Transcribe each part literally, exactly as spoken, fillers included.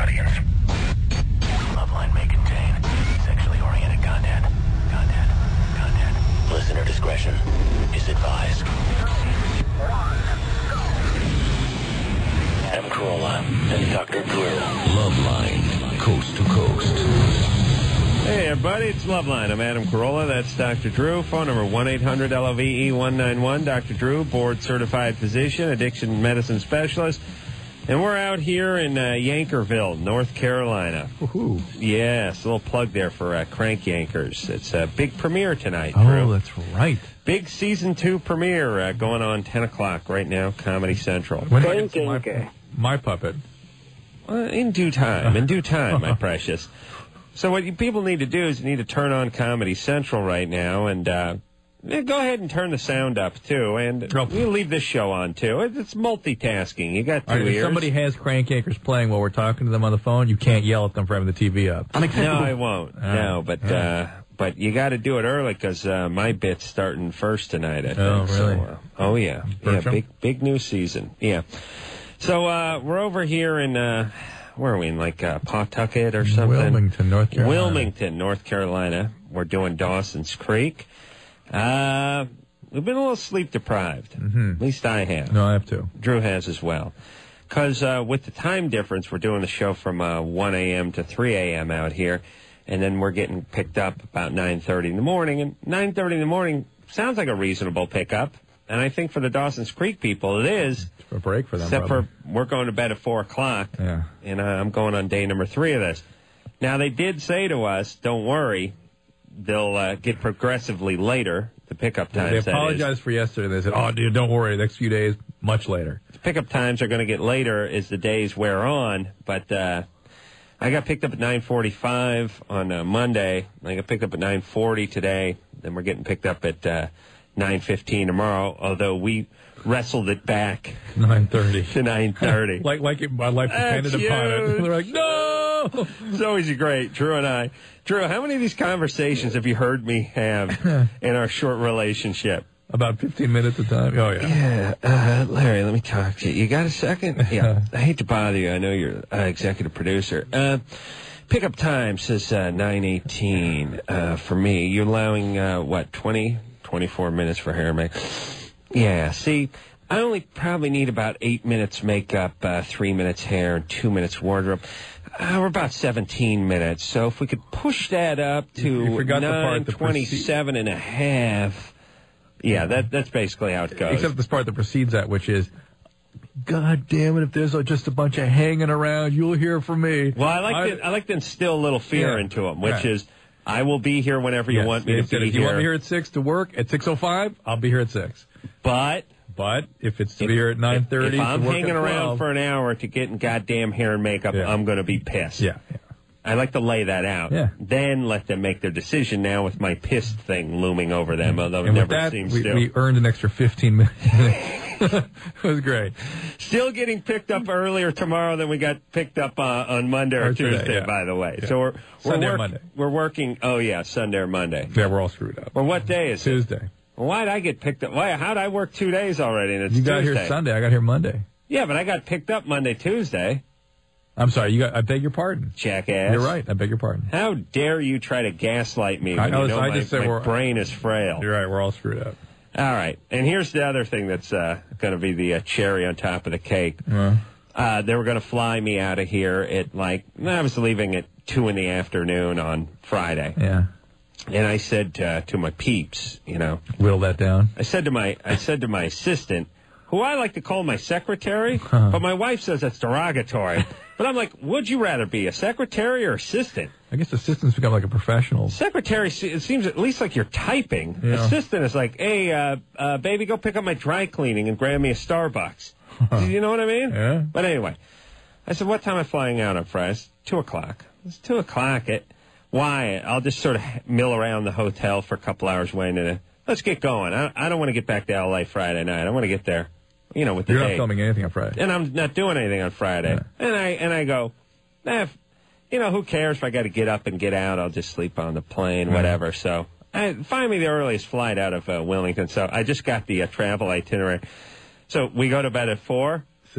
audience. Loveline may contain sexually oriented content. Content. Content. Listener discretion is advised. Adam Carolla and Doctor Drew. Loveline, coast to coast. Hey, everybody, it's Loveline. I'm Adam Carolla. That's Doctor Drew. Phone number one eight hundred L O V E one nine one. Doctor Drew, board-certified physician, addiction medicine specialist. And we're out here in uh, Yankerville, North Carolina. Woohoo. Yes, a little plug there for uh, Crank Yankers. It's a big premiere tonight, Oh, Drew. that's right. Big season two premiere uh, going on ten o'clock right now, Comedy Central. When do I get to my, my puppet? Uh, in due time, in due time, my precious. So what you people need to do is you need to turn on Comedy Central right now and uh, go ahead and turn the sound up, too. And Oh. we'll leave this show on, too. It's multitasking. You got two All right, ears. if somebody has Crank Yankers playing while we're talking to them on the phone, you can't yell at them for having the T V up. No, I won't. All no, right. but All right. uh, but you got to do it early because uh, my bit's starting first tonight, I think. Oh, really? So, uh, oh, yeah. Yeah, Bertram? big, big new season. Yeah. So uh, we're over here in... Uh, Where are we, in like uh, Pawtucket or something? Wilmington, North Carolina. Wilmington, North Carolina. We're doing Dawson's Creek. Uh, we've been a little sleep deprived. Mm-hmm. At least I have. No, I have to. Drew has as well. Because uh, with the time difference, we're doing the show from uh, one a.m. to three a.m. out here, and then we're getting picked up about nine thirty in the morning. And nine thirty in the morning sounds like a reasonable pickup. And I think for the Dawson's Creek people, it is. It's a break for them, Except probably. for we're going to bed at four o'clock. Yeah. And uh, I'm going on day number three of this. Now, they did say to us, don't worry, they'll uh, get progressively later, the pickup times, They that apologized for yesterday. They said, oh, dude, don't worry. The next few days, much later. is. The pickup times are going to get later as the days wear on. But uh, I got picked up at nine forty-five on uh, Monday. I got picked up at nine forty today. Then we're getting picked up at uh, nine fifteen tomorrow, although we wrestled it back nine thirty to nine thirty. like like it, my life depended That's upon it. huge. They're like, no! It's always great, Drew and I. Drew, how many of these conversations have you heard me have in our short relationship? About fifteen minutes of time. Oh, yeah. Yeah, uh, Larry, let me talk to you. You got a second? Yeah, I hate to bother you. I know you're uh, executive producer. Uh, pickup time says uh, nine eighteen uh, for me. You're allowing, uh, what, twenty, twenty-four minutes for hair make? Yeah, see, I only probably need about eight minutes makeup, uh, three minutes hair, and two minutes wardrobe. Uh, we're about seventeen minutes, so if we could push that up You to forgot the part nine that twenty-seven and a half. Yeah, that, that's basically how it goes. Except this part that precedes that, which is, God damn it, if there's uh, just a bunch of hanging around, you'll hear from me. Well, I like I, to I like to instill a little fear Yeah, into them, which right. is I will be here whenever you yes, want me they to said, be if you here. want me here at six to work, at six oh five, I'll be here at six. But But if it's to if, be here at nine thirty, if I'm to work hanging at around twelve, for an hour to get in goddamn hair and makeup, Yeah. I'm going to be pissed. Yeah, yeah. I like to lay that out. Yeah. Then let them make their decision now with my pissed thing looming over them, although it And never with that, seems we, to. we earned an extra fifteen minutes. It was great. Still getting picked up earlier tomorrow than we got picked up uh, on Monday or, Or today, Tuesday, yeah. by the way. Yeah. So we're, we're, Sunday or work- Monday. we're working, oh yeah, Sunday or Monday. Yeah, we're all screwed up. Or what day is it? Tuesday. Well, why'd I get picked up? Why? How'd I work two days already? And it's You got Tuesday. here Sunday. I got here Monday. Yeah, but I got picked up Monday, Tuesday. I'm sorry. You got. I beg your pardon. Jackass. You're right. I beg your pardon. How dare you try to gaslight me I when know, you know I my, just said my we're- brain is frail? You're right. We're all screwed up. All right. And here's the other thing that's uh, going to be the uh, cherry on top of the cake. Uh, Uh, they were going to fly me out of here at like, I was leaving at two in the afternoon on Friday. yeah. And I said uh, to my peeps, you know, Whittle that down. I said to my I said to my assistant, who I like to call my secretary, but my wife says that's derogatory. But I'm like, would you rather be a secretary or assistant? I guess assistants become like a professional. Secretary, se- it seems at least like you're typing. Yeah. Assistant is like, hey, uh, uh, baby, go pick up my dry cleaning and grab me a Starbucks. You know what I mean? Yeah. But anyway, I said, what time am I flying out on Friday? It's two o'clock. It's two o'clock. It, why? I'll just sort of mill around the hotel for a couple hours waiting. And let's get going. I, I don't want to get back to L A Friday night. I want to get there, you know, with the You're not date. filming anything on Friday. And I'm not doing anything on Friday. Yeah. And I and I go, eh, if, you know, who cares if I got to get up and get out? I'll just sleep on the plane, Yeah. whatever. So I find me the earliest flight out of uh, Wilmington. So I just got the uh, travel itinerary. So we go to bed at four. Six.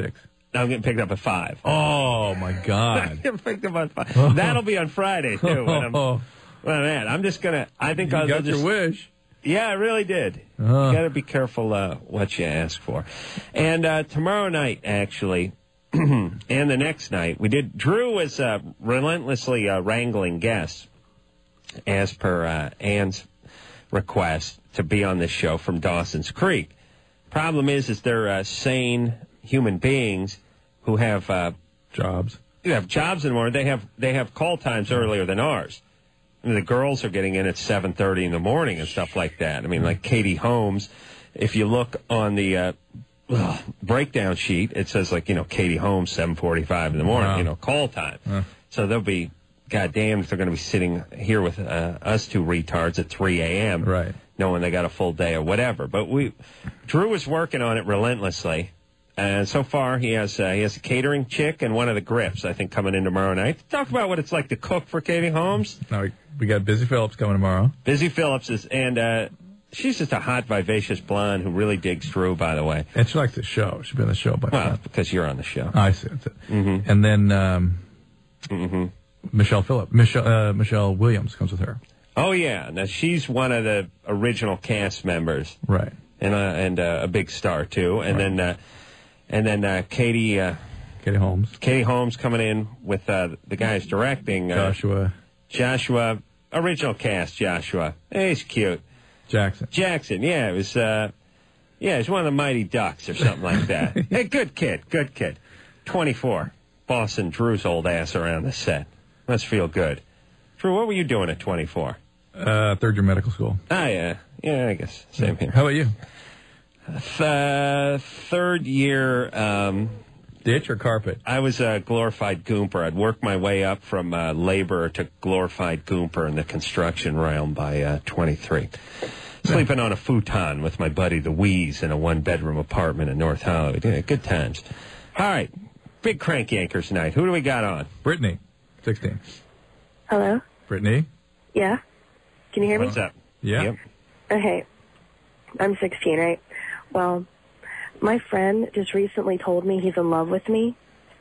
I'm getting picked up at five. Oh, my God. I'm getting picked up at five. Oh. That'll be on Friday, too. When I'm, oh. well, man, I'm just going to, I think you I'll got just. your wish. Yeah, I really did. Uh. You got to be careful uh, what you ask for. And uh, tomorrow night, actually, and the next night, we did, Drew was uh, relentlessly uh, wrangling guests as per uh, Ann's request to be on this show from Dawson's Creek. Problem is, is they're uh, sane human beings who have uh, jobs. You have jobs in the morning. They have they have call times earlier than ours. I mean, the girls are getting in at seven thirty in the morning and stuff like that. I mean, like Katie Holmes. If you look on the uh, ugh, breakdown sheet, it says like you know Katie Holmes seven forty-five in the morning. Wow. You know, call time. Huh. So they'll be goddamn if they're going to be sitting here with uh, us two retards at three a.m. Right. knowing they got a full day or whatever. But we, Drew was working on it relentlessly. And so far, he has uh, he has a catering chick and one of the grips, I think, coming in tomorrow night. Talk about what it's like to cook for Katie Holmes. No, we, we got Busy Phillips coming tomorrow. Busy Phillips is, and uh, she's just a hot, vivacious blonde who really digs Drew, by the way. And she likes the show. She's been on the show by Well, now. because you're on the show. I see. That's it. Mm-hmm. And then um, mm-hmm. Michelle Phillips, Michelle uh, Michelle Williams comes with her. Oh yeah, now she's one of the original cast members, right? And uh, and uh, a big star too. And right. then uh, and then uh, Katie uh, Katie Holmes, Katie Holmes coming in with uh, the guys directing uh, Joshua, Joshua, original cast Joshua. Hey, he's cute. Jackson, Jackson, yeah, it was uh, yeah, he's one of the Mighty Ducks or something like that. Hey, good kid, good kid. twenty-four, bossing Drew's old ass around the set. Must feel good. Drew, what were you doing at twenty-four? Uh, third year medical school. Ah, yeah. Yeah, I guess. Same here. How about you? Uh, third year. Um, Ditch or carpet? I was a glorified goomper. I'd worked my way up from uh, labor to glorified goomper in the construction realm by uh, twenty-three. Sleeping on a futon with my buddy the Wheeze in a one-bedroom apartment in North Hollywood. Yeah, good times. All right. Big Crank Yankers night. Who do we got on? Brittany, sixteen. Hello? Brittany? Yeah? Can you hear me? What's up? Yeah. Yep. Okay. I'm sixteen, right? Well, my friend just recently told me he's in love with me.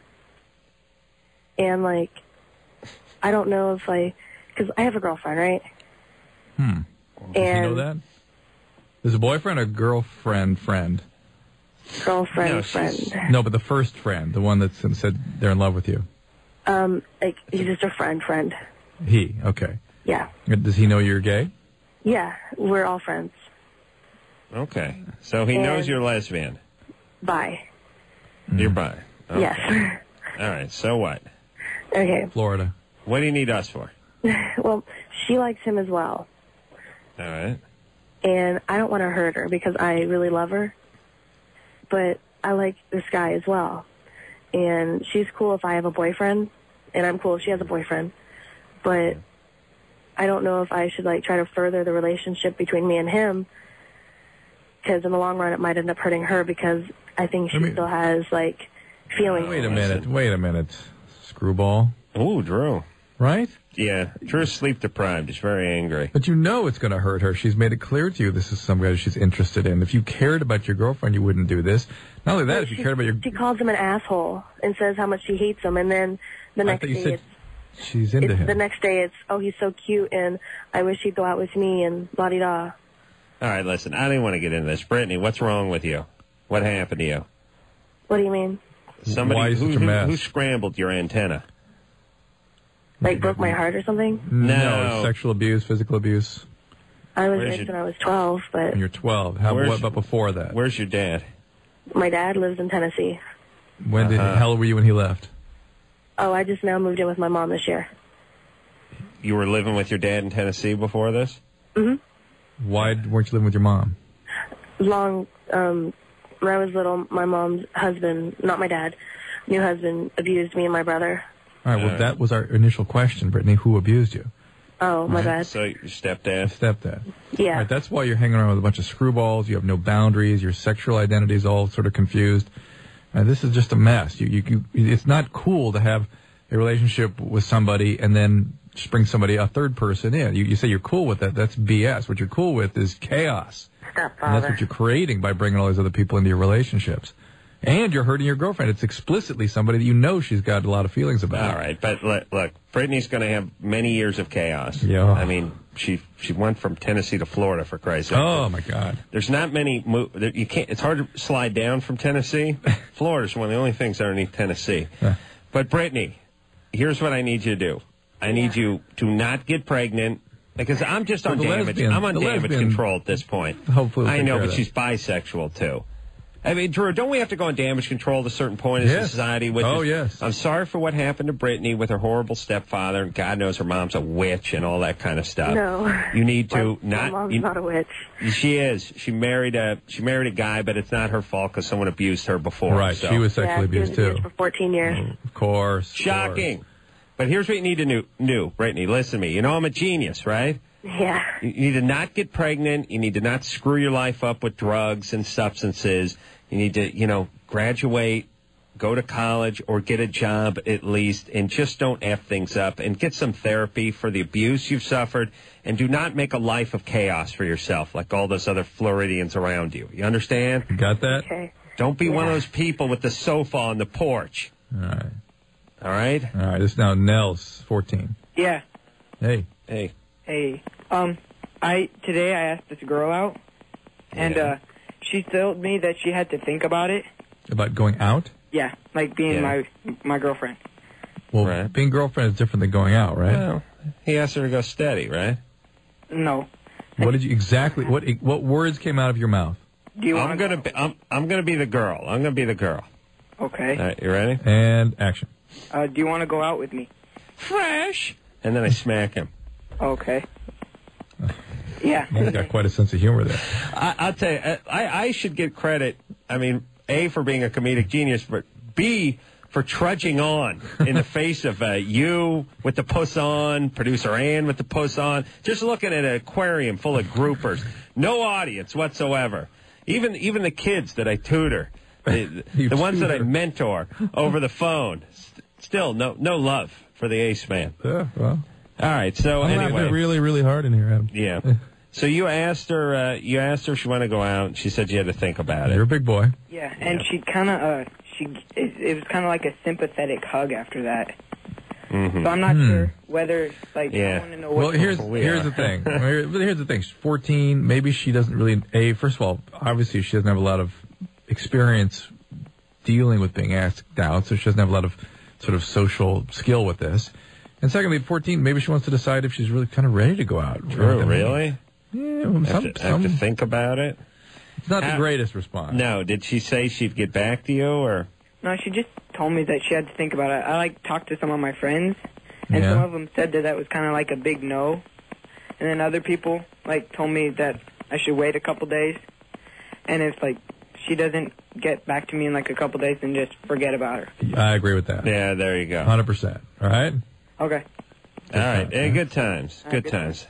And, like, I don't know if I... Because I have a girlfriend, right? Hmm. Does and he know that? Is a boyfriend or girlfriend friend? Girlfriend, no, friend. No, but the first friend, the one that said they're in love with you. Um, like, he's just a friend, friend. He, okay. Yeah. Does he know you're gay? Yeah, we're all friends. Okay. So he and knows you're lesbian. Bi. You're bi. Okay. Yes. All right. So what? Okay. Florida. What do you need us for? Well, she likes him as well. All right. And I don't want to hurt her because I really love her. But I like this guy as well. And she's cool if I have a boyfriend, and I'm cool if she has a boyfriend. But I don't know if I should, like, try to further the relationship between me and him, because in the long run it might end up hurting her because I think she I mean, still has, like, feelings. Wait a minute. Wait a minute. Screwball. Ooh, Drew. Right? Yeah. Drew's sleep deprived. He's very angry. But you know it's going to hurt her. She's made it clear to you this is some guy she's interested in. If you cared about your girlfriend, you wouldn't do this. Not only that, but if you she, cared about your... She calls him an asshole and says how much she hates him, and then the next I thought you day said it's... She's into it's, him. The next day it's, oh, he's so cute, and I wish he'd go out with me, and blah-de-da. All right, listen, I didn't want to get into this. Brittany, what's wrong with you? What happened to you? What do you mean? Somebody Why is who, such a mess? Who, who scrambled your antenna? Like, broke my heart or something? No. no sexual abuse, physical abuse. I was Where's raped your... when I was twelve, but... When you're twelve. How, what about before that? Where's your dad? My dad lives in Tennessee. When did? Uh-huh. How old were you when he left? Oh, I just now moved in with my mom this year. You were living with your dad in Tennessee before this? Mm-hmm. Why weren't you living with your mom? Long, um, when I was little, my mom's husband, not my dad, new husband, abused me and my brother. All right, well, uh, that was our initial question, Brittany. Who abused you? Oh, my right. bad. So your stepdad? Stepdad. Yeah. All right, that's why you're hanging around with a bunch of screwballs. You have no boundaries. Your sexual identity is all sort of confused. Uh, this is just a mess. You, you, you, it's not cool to have a relationship with somebody and then just bring somebody, a third person in. You, you say you're cool with that. That's B S. What you're cool with is chaos. Stepfather. And that's what you're creating by bringing all these other people into your relationships. And you're hurting your girlfriend. It's explicitly somebody that you know she's got a lot of feelings about. All right, but look, look Brittany's going to have many years of chaos. Yeah. I mean, she she went from Tennessee to Florida, for Christ's sake. Oh, my God. There's not many, mo- you can't, it's hard to slide down from Tennessee. Florida's one of the only things underneath Tennessee. But Brittany, here's what I need you to do. I need you to not get pregnant. Because I'm just on the damage. lesbian- I'm on the damage lesbian- control at this point. Hopefully we'll I take know, care but of she's bisexual too. I mean, Drew, don't we have to go on damage control at a certain point in Yes. society? Which Oh, is, yes. I'm sorry for what happened to Brittany with her horrible stepfather, and God knows her mom's a witch and all that kind of stuff. No. You need to My, not. my mom's you- not a witch. She is. She married a. She married a guy, but it's not her fault because someone abused her before. Right. so. She was Yeah, sexually she was abused, too. abused for fourteen years. Of course. Shocking. But here's what you need to know, know, Brittany. Listen to me. You know I'm a genius, right? Yeah. You need to not get pregnant. You need to not screw your life up with drugs and substances. You need to, you know, graduate, go to college, or get a job at least, and just don't F things up, and get some therapy for the abuse you've suffered, and do not make a life of chaos for yourself like all those other Floridians around you. You understand? You got that? Okay. Don't be Yeah. one of those people with the sofa on the porch. All right. All right? All right. This is now Nels, fourteen. Yeah. Hey. Hey. Hey. Um, I today I asked this girl out, and Yeah. uh, she told me that she had to think about it. About going out? Yeah, like being Yeah. my my girlfriend. Well, Right. being girlfriend is different than going out, right? Well, he asked her to go steady, right? No. What did you exactly? What what words came out of your mouth? Do you want? I'm gonna be. I'm. I'm gonna be the girl. I'm gonna be the girl. Okay. All right, you ready? And action. Uh, do you want to go out with me? Fresh. And then I smack him. Okay. Yeah. He's got quite a sense of humor there. I, I'll tell you, I, I should get credit. I mean, A, for being a comedic genius, but B, for trudging on in the face of uh, you with the puss on, producer Ann with the puss on, just looking at an aquarium full of groupers, no audience whatsoever. Even even the kids that I tutor, the, You the ones that I tutor. mentor over the phone, st- still no no love for the Ace Man. Yeah, well, All right, so I'm anyway, laughing really, really hard in here, Adam. yeah. So you asked her, uh, you asked her if she wanted to go out, and she said you had to think about you're a it. big boy. Yeah, and she kind of uh, she it, it was kind of like a sympathetic hug after that. Mm-hmm. So I'm not Hmm. sure whether like Yeah. I want to know what. Well, here's we here's are. the thing. Here- Here's the thing. She's fourteen. Maybe she doesn't really. A first of all, obviously she doesn't have a lot of experience dealing with being asked out, so she doesn't have a lot of sort of social skill with this. And secondly, at fourteen, maybe she wants to decide if she's really kind of ready to go out. Drew, really? Yeah, well, Have, some, to, have to some, think about it? it's not the How- greatest response. No. Did she say she'd get back to you, or? No, she just told me that she had to think about it. I like talked to some of my friends, and Yeah. some of them said that that was kind of like a big no, and then other people like told me that I should wait a couple days, and if like she doesn't get back to me in like a couple days, then just forget about her. I agree with that. Yeah, there you go. one hundred percent. All right? Okay. All right, times, eh, huh? good times, right, good good times.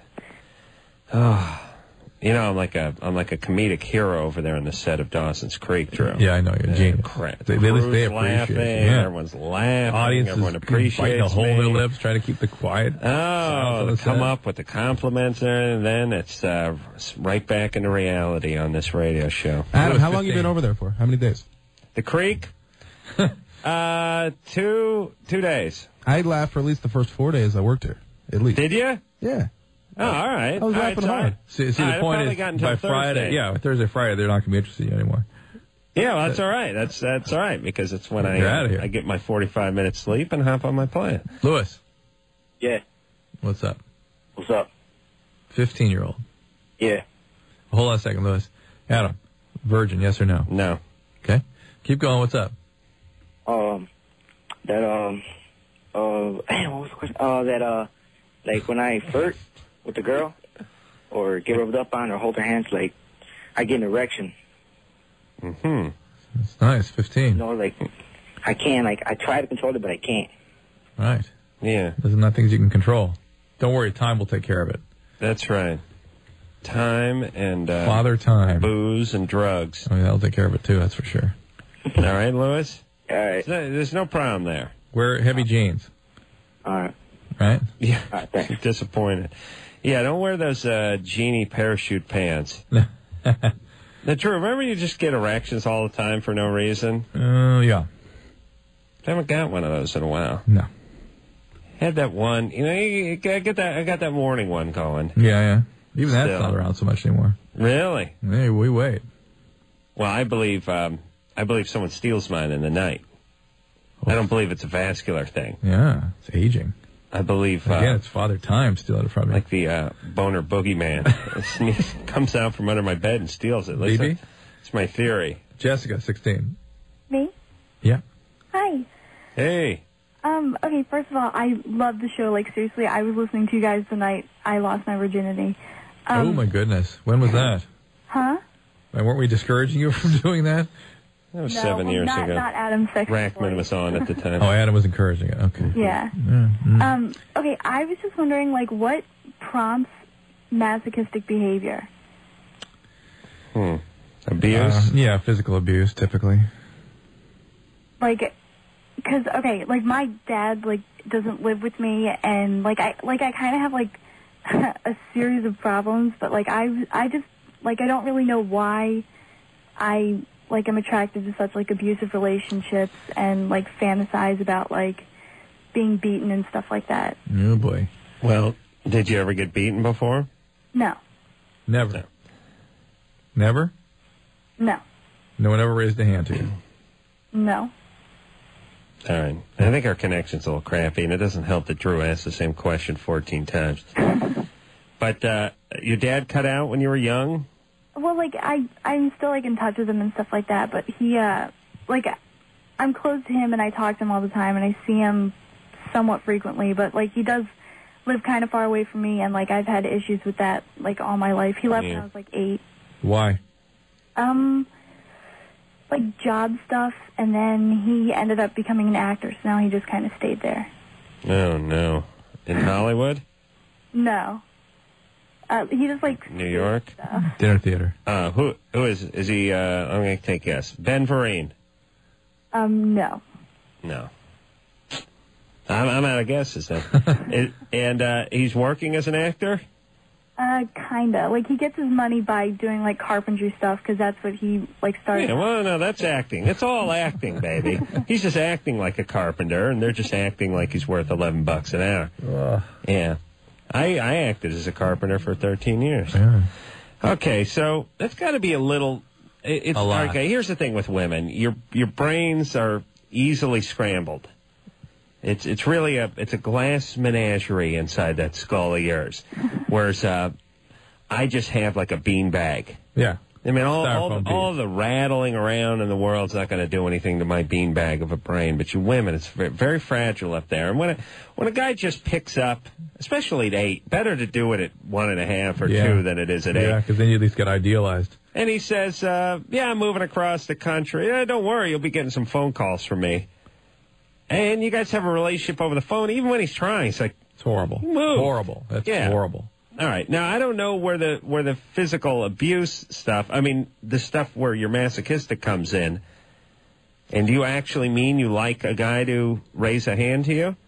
Oh, you know, I'm like a I'm like a comedic hero over there on the set of Dawson's Creek, Drew. Yeah, I know. You're a genius. Crap. They, they, at least they Crew's appreciate laughing, it. Yeah. Everyone's laughing. Audience everyone is appreciates biting a hole in their me. lips, trying to keep the quiet. Oh, on they the come set. up with the compliments, and then it's uh, right back into reality on this radio show. Adam, was how long you fifteen. been over there for? How many days? The Creek, uh, two two days. I laughed for at least the first four days I worked here. At least. Did you? Yeah. Oh, all right. I was all right, laughing so- hard. See, see All the right, point I probably is, got until by Friday, Thursday. yeah, Thursday, Friday, they're not going to be interested in you anymore. Yeah, well, that's all right. That's that's all right because it's when I You're outta here. I get my forty-five minutes sleep and hop on my plane. Lewis, Yeah. what's up? What's up? fifteen-year-old. Yeah. Hold on a second, Lewis. Adam, virgin, yes or no? No. Okay. Keep going. What's up? Um, that, um, uh, damn, what was the question? Uh, that, uh, like when I flirt with the girl or get rubbed up on or hold her hands, like, I get an erection. Hmm. It's nice, fifteen. You know, like, I can't, like, I try to control it, but I can't. Right. Yeah, Those are not things you can control. Don't worry, time will take care of it. that's right. Time and uh, Father time. booze and drugs. I mean, that'll take care of it too, that's for sure. All right, Lewis. All right. There's no, there's no problem there. Wear heavy jeans, All right. right? Yeah. All right, thanks. Disappointed. Yeah, don't wear those uh, genie parachute pants. Now, Drew, remember you just get erections all the time for no reason? Uh, yeah. I haven't got one of those in a while. No. Had that one, you know, you get that. I got that morning one going. Yeah, yeah. Even that's Still. not around so much anymore. Really? Hey, we wait. Well, I believe um, I believe someone steals mine in the night. I don't believe it's a vascular thing. Yeah, it's aging. I believe... Again, uh, it's Father Time stealing it from me. Like the uh, boner boogeyman. Sneeze, comes out from under my bed and steals it. B B? It's my theory. Jessica, sixteen. Me? Yeah. Hi. Hey. Um, okay, first of all, I love the show. Like, seriously, I was listening to you guys the night I lost my virginity. Um, oh, my goodness. When was that? Huh? And weren't we discouraging you from doing that? That was No, seven well, years not, ago. not Adam's sex Rackman toy. was on at the time. Oh, Adam was encouraging it. Okay. Yeah. Yeah, mm. Um, okay, I was just wondering, like, what prompts masochistic behavior? Hmm. Abuse? Uh, yeah, physical abuse, typically. Like, because, okay, like, my dad, like, doesn't live with me, and, like, I, like, I kind of have, like, a series of problems, but, like, I, I just, like, I don't really know why I, like, am attracted to such, like, abusive relationships and, like, fantasize about, like, being beaten and stuff like that. Oh, boy. Well, did you ever get beaten before? No. Never. No. Never? No. No one ever raised a hand to you? No. All right. I think our connection's a little crappy, and it doesn't help that Drew asked the same question fourteen times. But uh, your dad cut out when you were young? Well, like, I, I'm still, like, in touch with him and stuff like that, but he, uh, like, I'm close to him and I talk to him all the time and I see him somewhat frequently, but, like, he does live kind of far away from me, and, like, I've had issues with that, like, all my life. He left Yeah. when I was, like, eight. Why? Um, like, job stuff, and then he ended up becoming an actor, so now he just kind of stayed there. Oh, no. In Hollywood? No. Uh, he just, like... New York? Stuff. Dinner theater. Uh, who who is is he? Uh, I'm going to take a guess. Ben Vereen. Um, no. No. I'm, I'm out of guesses then. it, and uh, he's working as an actor? Uh, kinda. Like, he gets his money by doing, like, carpentry stuff, because that's what he, like, started... Yeah, well, no, that's acting. It's all acting, baby. He's just acting like a carpenter, and they're just acting like he's worth eleven bucks an hour. Uh, Yeah. I, I acted as a carpenter for thirteen years. yeah. Okay, so that's got to be a little... it- It's, A lot. Okay, here's the thing with women. Your your brains are easily scrambled. It's it's really a it's a glass menagerie inside that skull of yours. Whereas uh, I just have like a beanbag. Yeah. I mean, all all, Styrofoam all the rattling around in the world's not going to do anything to my beanbag of a brain. But you women, it's very, very fragile up there. And when a, when a guy just picks up, especially at eight, better to do it at one and a half or Yeah. two than it is at Yeah, eight. because then you at least get idealized. And he says, uh, yeah, I'm moving across the country. Yeah, don't worry, you'll be getting some phone calls from me. And you guys have a relationship over the phone. Even when he's trying, he's like, It's horrible. Move. Horrible. That's Yeah. horrible. all right. Now, I don't know where the where the physical abuse stuff, I mean, the stuff where you're masochistic comes in. And do you actually mean you like a guy to raise a hand to you?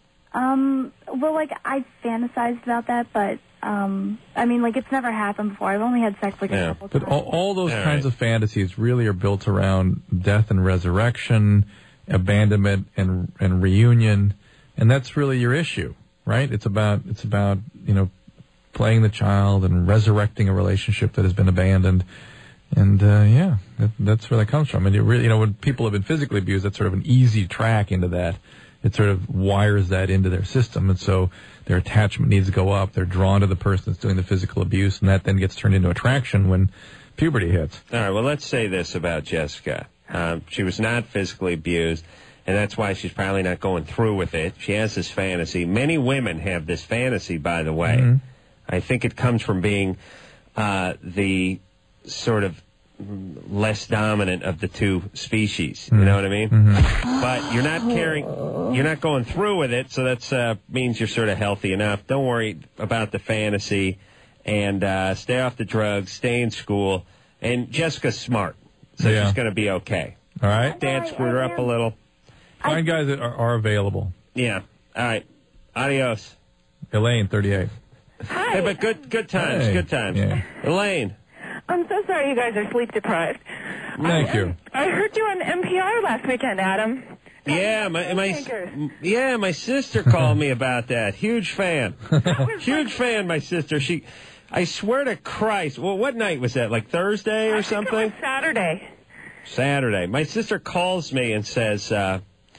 Um, well, like, I fantasized about that, but, um, I mean, like, it's never happened before. I've only had sex, like, Yeah. a couple But times. all, all those All kinds right. of fantasies really are built around death and resurrection, abandonment and and reunion, and that's really your issue, right? It's about it's about you know playing the child and resurrecting a relationship that has been abandoned, and uh, yeah, that, that's where that comes from. And it really, you know, when people have been physically abused, that's sort of an easy track into that. It sort of wires that into their system, and so their attachment needs to go up. They're drawn to the person that's doing the physical abuse, and that then gets turned into attraction when puberty hits. All right, well, let's say this about Jessica. Um, she was not physically abused, and that's why she's probably not going through with it. She has this fantasy. Many women have this fantasy, by the way. Mm-hmm. I think it comes from being uh, the sort of less dominant of the two species. You know what I mean? Mm-hmm. But you're not carrying, you're not going through with it, so that uh, means you're sort of healthy enough. Don't worry about the fantasy, and uh, stay off the drugs, stay in school. And Jessica's smart, so Yeah. she's going to be okay. All right? Dad screwed her up a little. Find guys that are, are available. Yeah. All right. Adios. Elaine, thirty-eight. Hey, but good, good times, Hey. good times. Yeah. Elaine. I'm so sorry. sorry you guys are sleep deprived. Thank I, you. I heard you on N P R last weekend, Adam. Yeah, my my yeah, my sister called me about that. Huge fan. Huge fan, my sister. She, I swear to Christ. Well, what night was that? Like Thursday or I something? think it was Saturday. Saturday. My sister calls me and says, uh,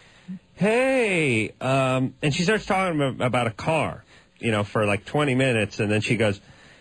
"Hey," um, and she starts talking about a car, you know, for like twenty minutes, and then she goes,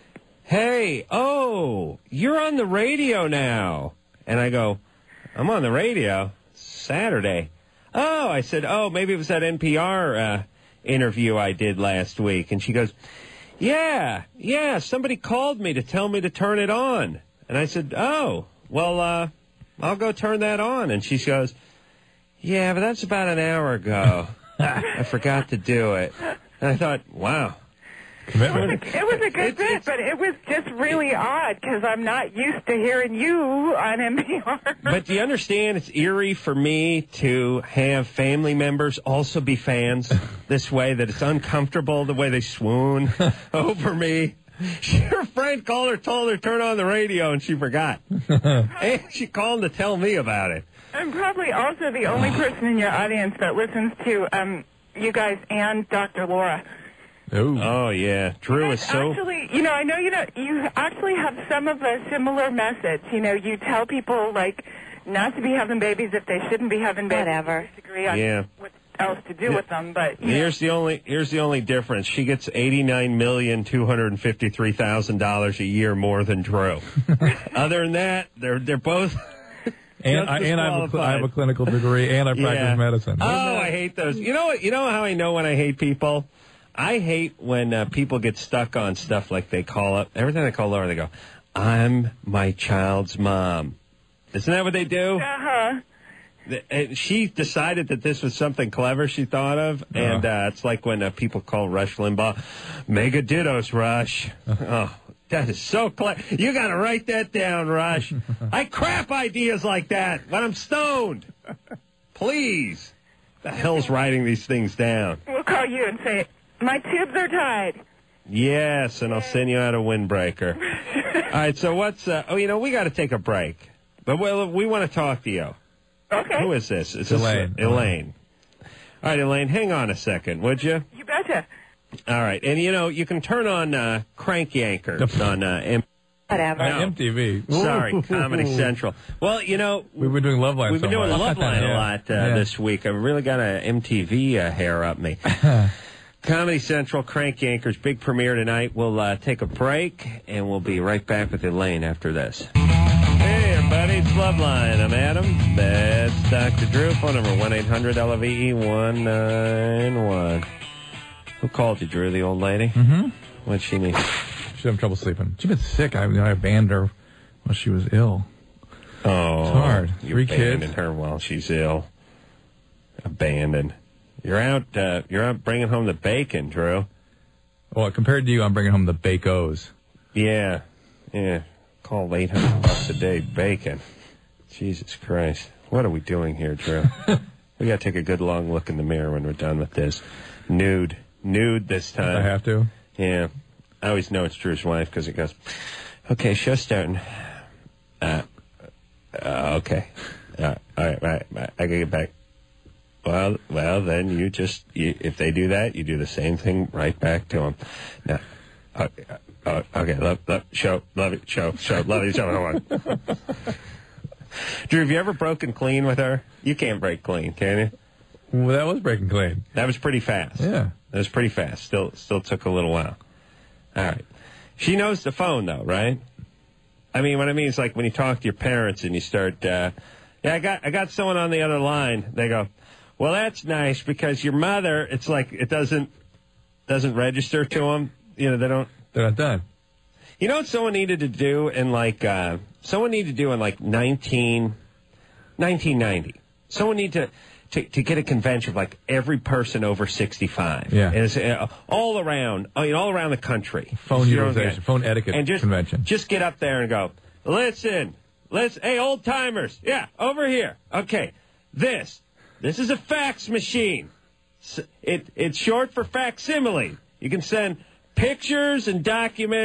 "Hey, oh, you're on the radio now," and I go, "I'm on the radio Saturday." Oh, I said, oh, maybe it was that N P R uh, interview I did last week. And she goes, yeah, yeah, somebody called me to tell me to turn it on. And I said, oh, well, uh, I'll go turn that on. And she goes, yeah, but that's about an hour ago. I forgot to do it. And I thought, wow. Commitment. It was a, it was a good It's- bit, it's- but it was just really odd because I'm not used to hearing you on N P R. But do you understand it's eerie for me to have family members also be fans this way, that it's uncomfortable the way they swoon over me? Her friend called her, told her to turn on the radio, and she forgot. And she called to tell me about it. I'm probably also the only person in your audience that listens to um, you guys and Doctor Laura. Ooh. Oh, yeah. Drew is so... Actually, you know, I know you know, you actually have some of a similar message. You know, you tell people, like, not to be having babies if they shouldn't be having babies. Whatever. You disagree on Yeah. what else to do with them, but, you know. Here's the only here's the only difference. She gets eighty-nine million two hundred fifty-three thousand dollars a year more than Drew. Other than that, they're they're both And, I, and I, have a, cl- I have a clinical degree, and I practice Yeah. medicine. Oh, I hate those. You know what? You know how I know when I hate people? I hate when uh, people get stuck on stuff like they call up. Every time they call Laura, they go, "I'm my child's mom." Isn't that what they do? Uh-huh. The- and she decided that this was something clever she thought of, and uh, it's like when uh, people call Rush Limbaugh, "Mega dittos, Rush." Oh, that is so clever. You got to write that down, Rush. I crap ideas like that when I'm stoned. Please. The hell's writing these things down? We'll call you and say, my tubes are tied. Yes, and I'll send you out a windbreaker. All right, so what's... Uh, oh, you know, we got to take a break. But well, we want to talk to you. Okay. Who is this? Is Elaine. This, uh, Elaine. All right, Elaine, hang on a second, would you? You betcha. All right, and you know, you can turn on uh, Crank Yankers on uh, M- Whatever. Uh, M T V. Sorry, Ooh. Comedy Central. Well, you know, We've been doing Loveline we've been so doing much. Loveline a Yeah. lot uh, Yeah. this week. I've really got an M T V uh, hair up me. Comedy Central, Crank Yankers, big premiere tonight. We'll uh, take a break, and we'll be right back with Elaine after this. Hey, everybody, it's Loveline. I'm Adam. That's Doctor Drew. Phone number one eight hundred L V E one nine one. Who called you, Drew, the old lady? Mm-hmm. What'd she need? She's having trouble sleeping. She's been sick. I, I abandoned her while she was ill. Oh, It's hard. You Three kids. abandoned her while she's ill. Abandoned. You're out. Uh, you're out bringing home the bacon, Drew. Well, compared to you, I'm bringing home the Bacos. Yeah, yeah. Call eight hundred bucks a day bacon. Jesus Christ, what are we doing here, Drew? We got to take a good long look in the mirror when we're done with this. Nude, nude this time. I have to. Yeah, I always know it's Drew's wife because it goes, okay, show's starting. Uh, uh okay. Uh, all right, right, right, I gotta get back. Well, well, then you just, you, if they do that, you do the same thing right back to them. Now, uh, uh, okay, love, love, show, love it, show, show, love it, show, hold on. Drew, have you ever broken clean with her? You can't break clean, can you? Well, that was breaking clean. That was pretty fast. Yeah. That was pretty fast. Still, still took a little while. All right. She knows the phone, though, right? I mean, what I mean is like when you talk to your parents and you start, uh, yeah, I got, I got someone on the other line. They go, well, that's nice because your mother, it's like it doesn't, doesn't register to them. You know, they don't. They're not done. You know what someone needed to do in like, uh, someone needed to do in like nineteen, nineteen ninety. Someone need to, to, to get a convention of like every person over sixty-five. Yeah. And it's, uh, all around, I mean, all around the country. Phone You know, utilization, phone etiquette and just, convention. Just get up there and go, listen, let's, hey, old timers. Yeah, over here. Okay. This, this is a fax machine. It, it's short for facsimile. You can send pictures and documents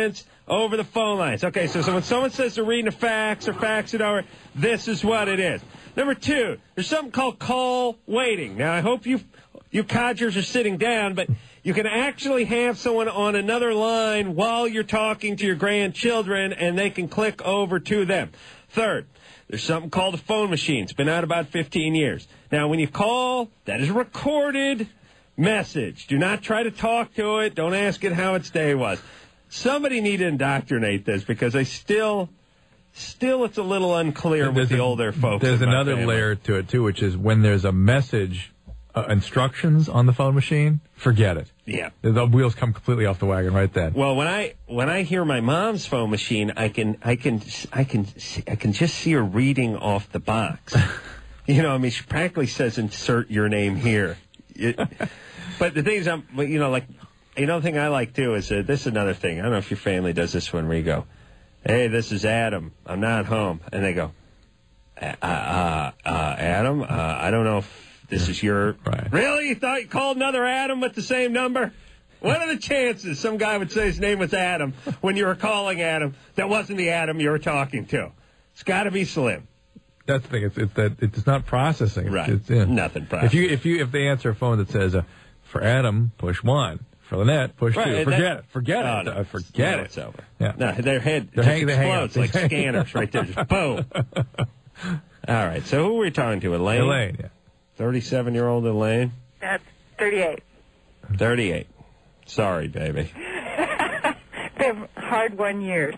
over the phone lines. Okay, so, so when someone says they're reading a fax or fax it over, this is what it is. Number two, there's something called call waiting. Now, I hope you you codgers are sitting down, but you can actually have someone on another line while you're talking to your grandchildren, and they can click over to them. Third, there's something called a phone machine. It's been out about fifteen years. Now, when you call, that is a recorded message. Do not try to talk to it. Don't ask it how its day was. Somebody need to indoctrinate this because I still, still it's a little unclear with There's the a- older folks. There's in my another family. layer to it, too, which is when there's a message, uh, instructions on the phone machine, forget it. Yeah. The wheels come completely off the wagon right then. Well, when I when I hear my mom's phone machine, I can I can I can see, I can just see her reading off the box. You know, I mean, she practically says, "Insert your name here." It, but the thing is, I'm, you know, like, you know, the thing I like too is uh, this is another thing. I don't know if your family does this one where you go, "Hey, this is Adam. I'm not home," and they go, "Uh, uh, uh Adam, uh, I don't know if this is your Right. Really? You thought you called another Adam with the same number?" What are the chances some guy would say his name was Adam when you were calling Adam that wasn't the Adam you were talking to? It's got to be slim. That's the thing. It's, it's that it's not processing. It's, Right. It's, yeah. Nothing If you if you if they answer a phone that says uh, for Adam push one, for Lynette push Right, two, and forget that- it, forget Oh, it, no. uh, forget No, it. it's over. Yeah. No, their head They're just hanging- they hang explodes up. like They hang- scanners right there. Just boom. All right. So who were we talking to? Elaine? Elaine, yeah. thirty-seven-year-old Elaine? That's thirty-eight. thirty-eight. Sorry, baby. They're hard-won years.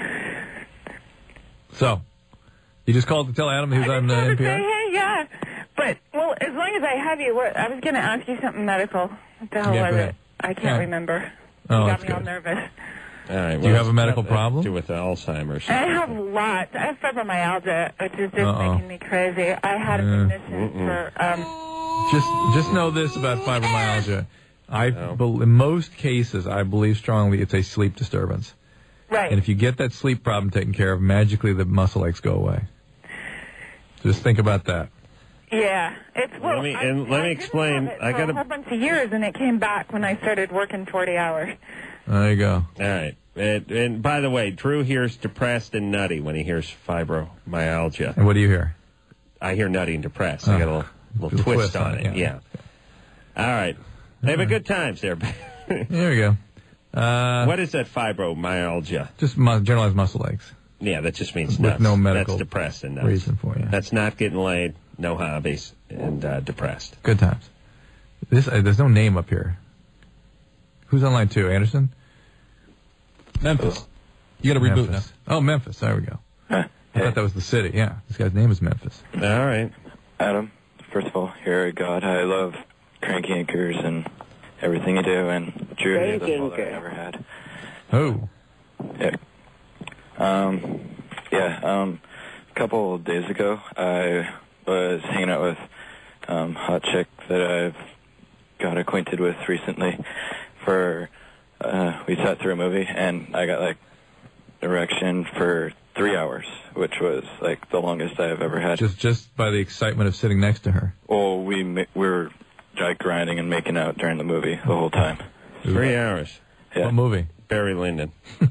So, you just called to tell Adam he was on uh, I N just P wanted to say, R? hey, yeah. But, well, as long as I have you, what, I was going to ask you something medical. What the hell Yeah, was go it? ahead. I can't Yeah. remember. Oh, you got that's me all good. nervous. All right. Do you well, have a medical it's got problem? to do with Alzheimer's. I have lots. I have fibromyalgia, which is just Uh-oh. making me crazy. I had Yeah. a remission for, um, Just just know this about fibromyalgia. I Oh. bel in most cases, I believe strongly it's a sleep disturbance. right. And if you get that sleep problem taken care of, magically the muscle aches go away. Just think about that. Yeah, it's well. Let me- I, and let I me didn't explain. have it I for gotta- a whole bunch of years, and it came back when I started working forty hours. There you go. All right. And, and by the way, Drew hears depressed and nutty when he hears fibromyalgia. And what do you hear? I hear nutty and depressed. I Oh. got a little, little Little twist, twist on on it. it, Yeah. yeah. All right. Have a good times there. There we go. Uh, What is that fibromyalgia? Just mu- generalized muscle aches. Yeah, that just means With nuts. no medical That's depressed and nuts. reason for you. That's not getting laid, no hobbies, and uh, depressed. Good times. This uh, there's no name up here. Who's on line two? Anderson? Memphis. You got to reboot now. Memphis. Oh, Memphis. There we go. Huh. I thought that was the city. Yeah, this guy's name is Memphis. All right. Adam, first of all, you're a god. I love Cranky Anchors and everything you do, and Drew, you're the father I never had. Oh. Yeah. Um, yeah, um, a couple of days ago, I was hanging out with um, a hot chick that I've got acquainted with recently for, uh, we sat through a movie, and I got, like, erection for three hours, which was, like, the longest I've ever had. Just just by the excitement of sitting next to her. Well, we ma- we were like grinding and making out during the movie the whole time. Three hours. Yeah. What movie? Barry Lyndon.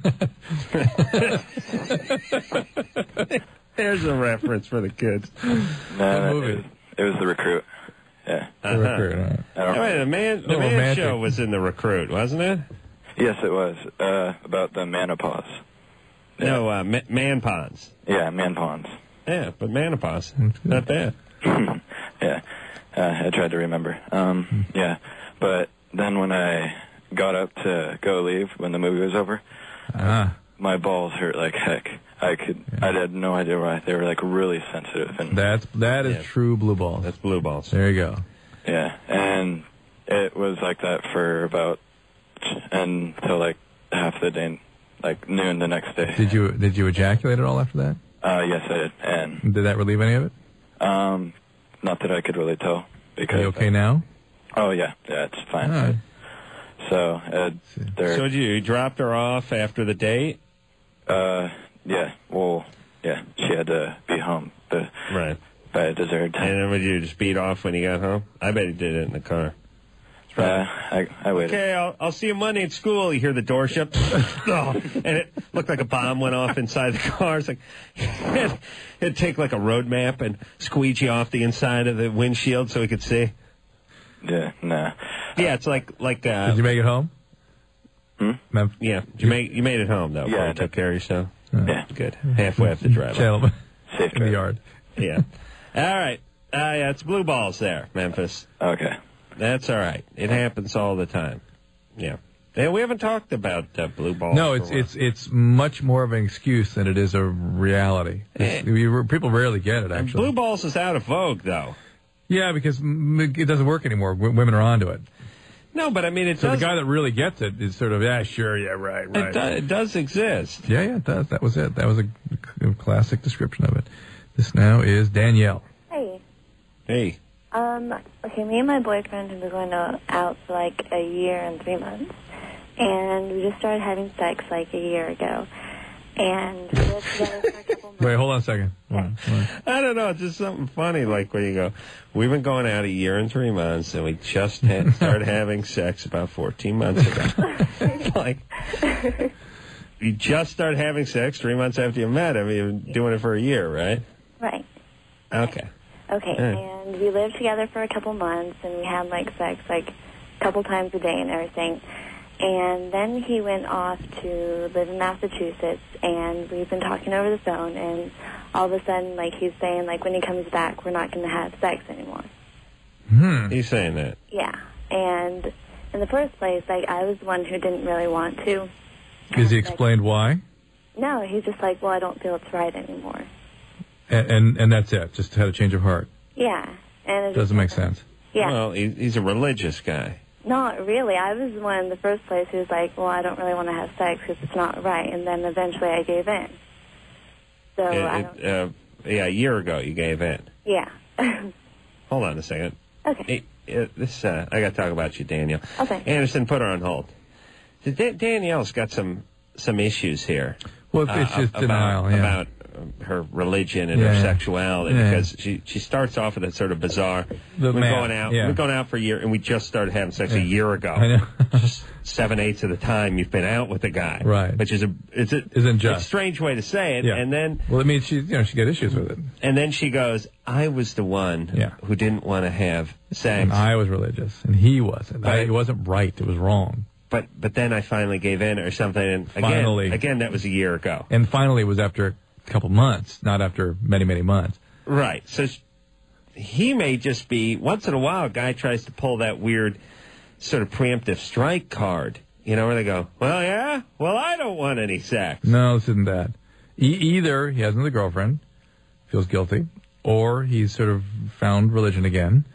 There's a reference for the kids. No, What it movie? was, it was The Recruit. Yeah. Uh-huh. Recruit, all right. I don't Oh, wait, the man, the Oh, man romantic. show was in The Recruit, wasn't it? Yes, it was uh, about the menopause. Yeah. No, uh, ma- man ponds. Yeah, menopause. Yeah, but menopause, That's good. not bad. Yeah, uh, I tried to remember. Um, yeah, but then when I got up to go leave when the movie was over, Ah, my balls hurt like heck. I could, I had no idea why. They were like really sensitive, and that's that is Yeah. true blue balls. That's blue balls. There you go. yeah, and it was like that for about until like half the day, like noon the next day. Did you did you ejaculate at all after that? Uh, yes, I did, and Did that relieve any of it? um, not that I could really tell Are because. you okay now? Oh yeah, yeah, it's fine. All right. So, uh, there. So did you, you dropped her off after the date? Uh, yeah. Well, yeah. She had to be home the, Right. by a desired And time. then would you just beat off when you got home? I bet he did it in the car. It's Uh, I, I waited. Okay, I'll, I'll see you Monday at school. You hear the door shut. Oh, and it looked like a bomb went off inside the car. It's like, it'd, it'd take like a road map and squeegee off the inside of the windshield so we could see. Yeah, nah. Yeah, it's like, like, uh. Did you make it home? Hmm? Mem- Yeah, you made, you made it home, though. Yeah, You took care of yourself. Yeah. Good. Halfway up the driveway. Gentlemen. Safe In the yard. Yeah. All right. Uh, yeah, it's blue balls there, Memphis. Okay. That's all right. It happens all the time. Yeah. And we haven't talked about uh, blue balls. No, for it's a while. it's it's much more of an excuse than it is a reality. It's- we- people rarely get it, actually. Blue balls is out of vogue, though. Yeah, because mm, it doesn't work anymore. W- women are onto it. No, but I mean, it So does. the guy that really gets it is sort of, yeah, sure, yeah, right, right. It, do, it does exist. Yeah, yeah, it does. That was it. That was a, a classic description of it. This now is Danielle. Hey. Hey. Um, okay, me and my boyfriend have been going to, out for like a year and three months. And we just started having sex like a year ago. And we lived together for a couple months. Wait, hold on a second. Hold on, hold on. I don't know. It's just something funny, like where you go, we've been going out a year and three months, and we just had started having sex about fourteen months ago. Like, you just started having sex three months after you met him. You've been doing it for a year, right? Right. Okay. Okay, All right. and we lived together for a couple months, and we had like sex like a couple times a day and everything. And then he went off to live in Massachusetts, and we've been talking over the phone, and all of a sudden, like, he's saying, like, when he comes back, we're not going to have sex anymore. Hmm. He's saying that. Yeah, and in the first place, like, I was the one who didn't really want to. Has he explained why? No, he's just like, well, I don't feel it's right anymore. And, and and that's it. Just had a change of heart. Yeah. And it just Doesn't make sense. Yeah. Well, he, he's a religious guy. Not really. I was the one in the first place who was like, well, I don't really want to have sex because it's not right. And then eventually I gave in. So, It- I it, don't... uh, yeah, a year ago you gave in. Yeah. Hold on a second. Okay. Hey, uh, this uh, I got to talk about you, Daniel. Okay. Anderson, put her on hold. Da- Danielle's got some some issues here. Well, it's uh, just about, denial, yeah. about uh, her religion and Yeah, her yeah. sexuality Yeah. because she she starts off with that sort of bizarre. The we're man, going out. yeah. We're going out for a year, and we just started having sex Yeah. a year ago. I know. Just seven eighths of the time you've been out with the guy, Right. Which is a it's a Isn't it's a just. strange way to say it. Yeah. And then Well, it means she, you know, she got issues with it. and then she goes, "I was the one Yeah. who didn't want to have sex." And I was religious, and he wasn't. I, Right. it wasn't right. It was wrong. But but then I finally gave in or something. And again, Finally. again, that was a year ago. And finally, it was after a couple months, not after many, many months. Right. So sh- he may just be, once in a while, a guy tries to pull that weird sort of preemptive strike card, you know, where they go, well, yeah, well, I don't want any sex. No, this isn't that. E- either he has another girlfriend, feels guilty, or he's sort of found religion again,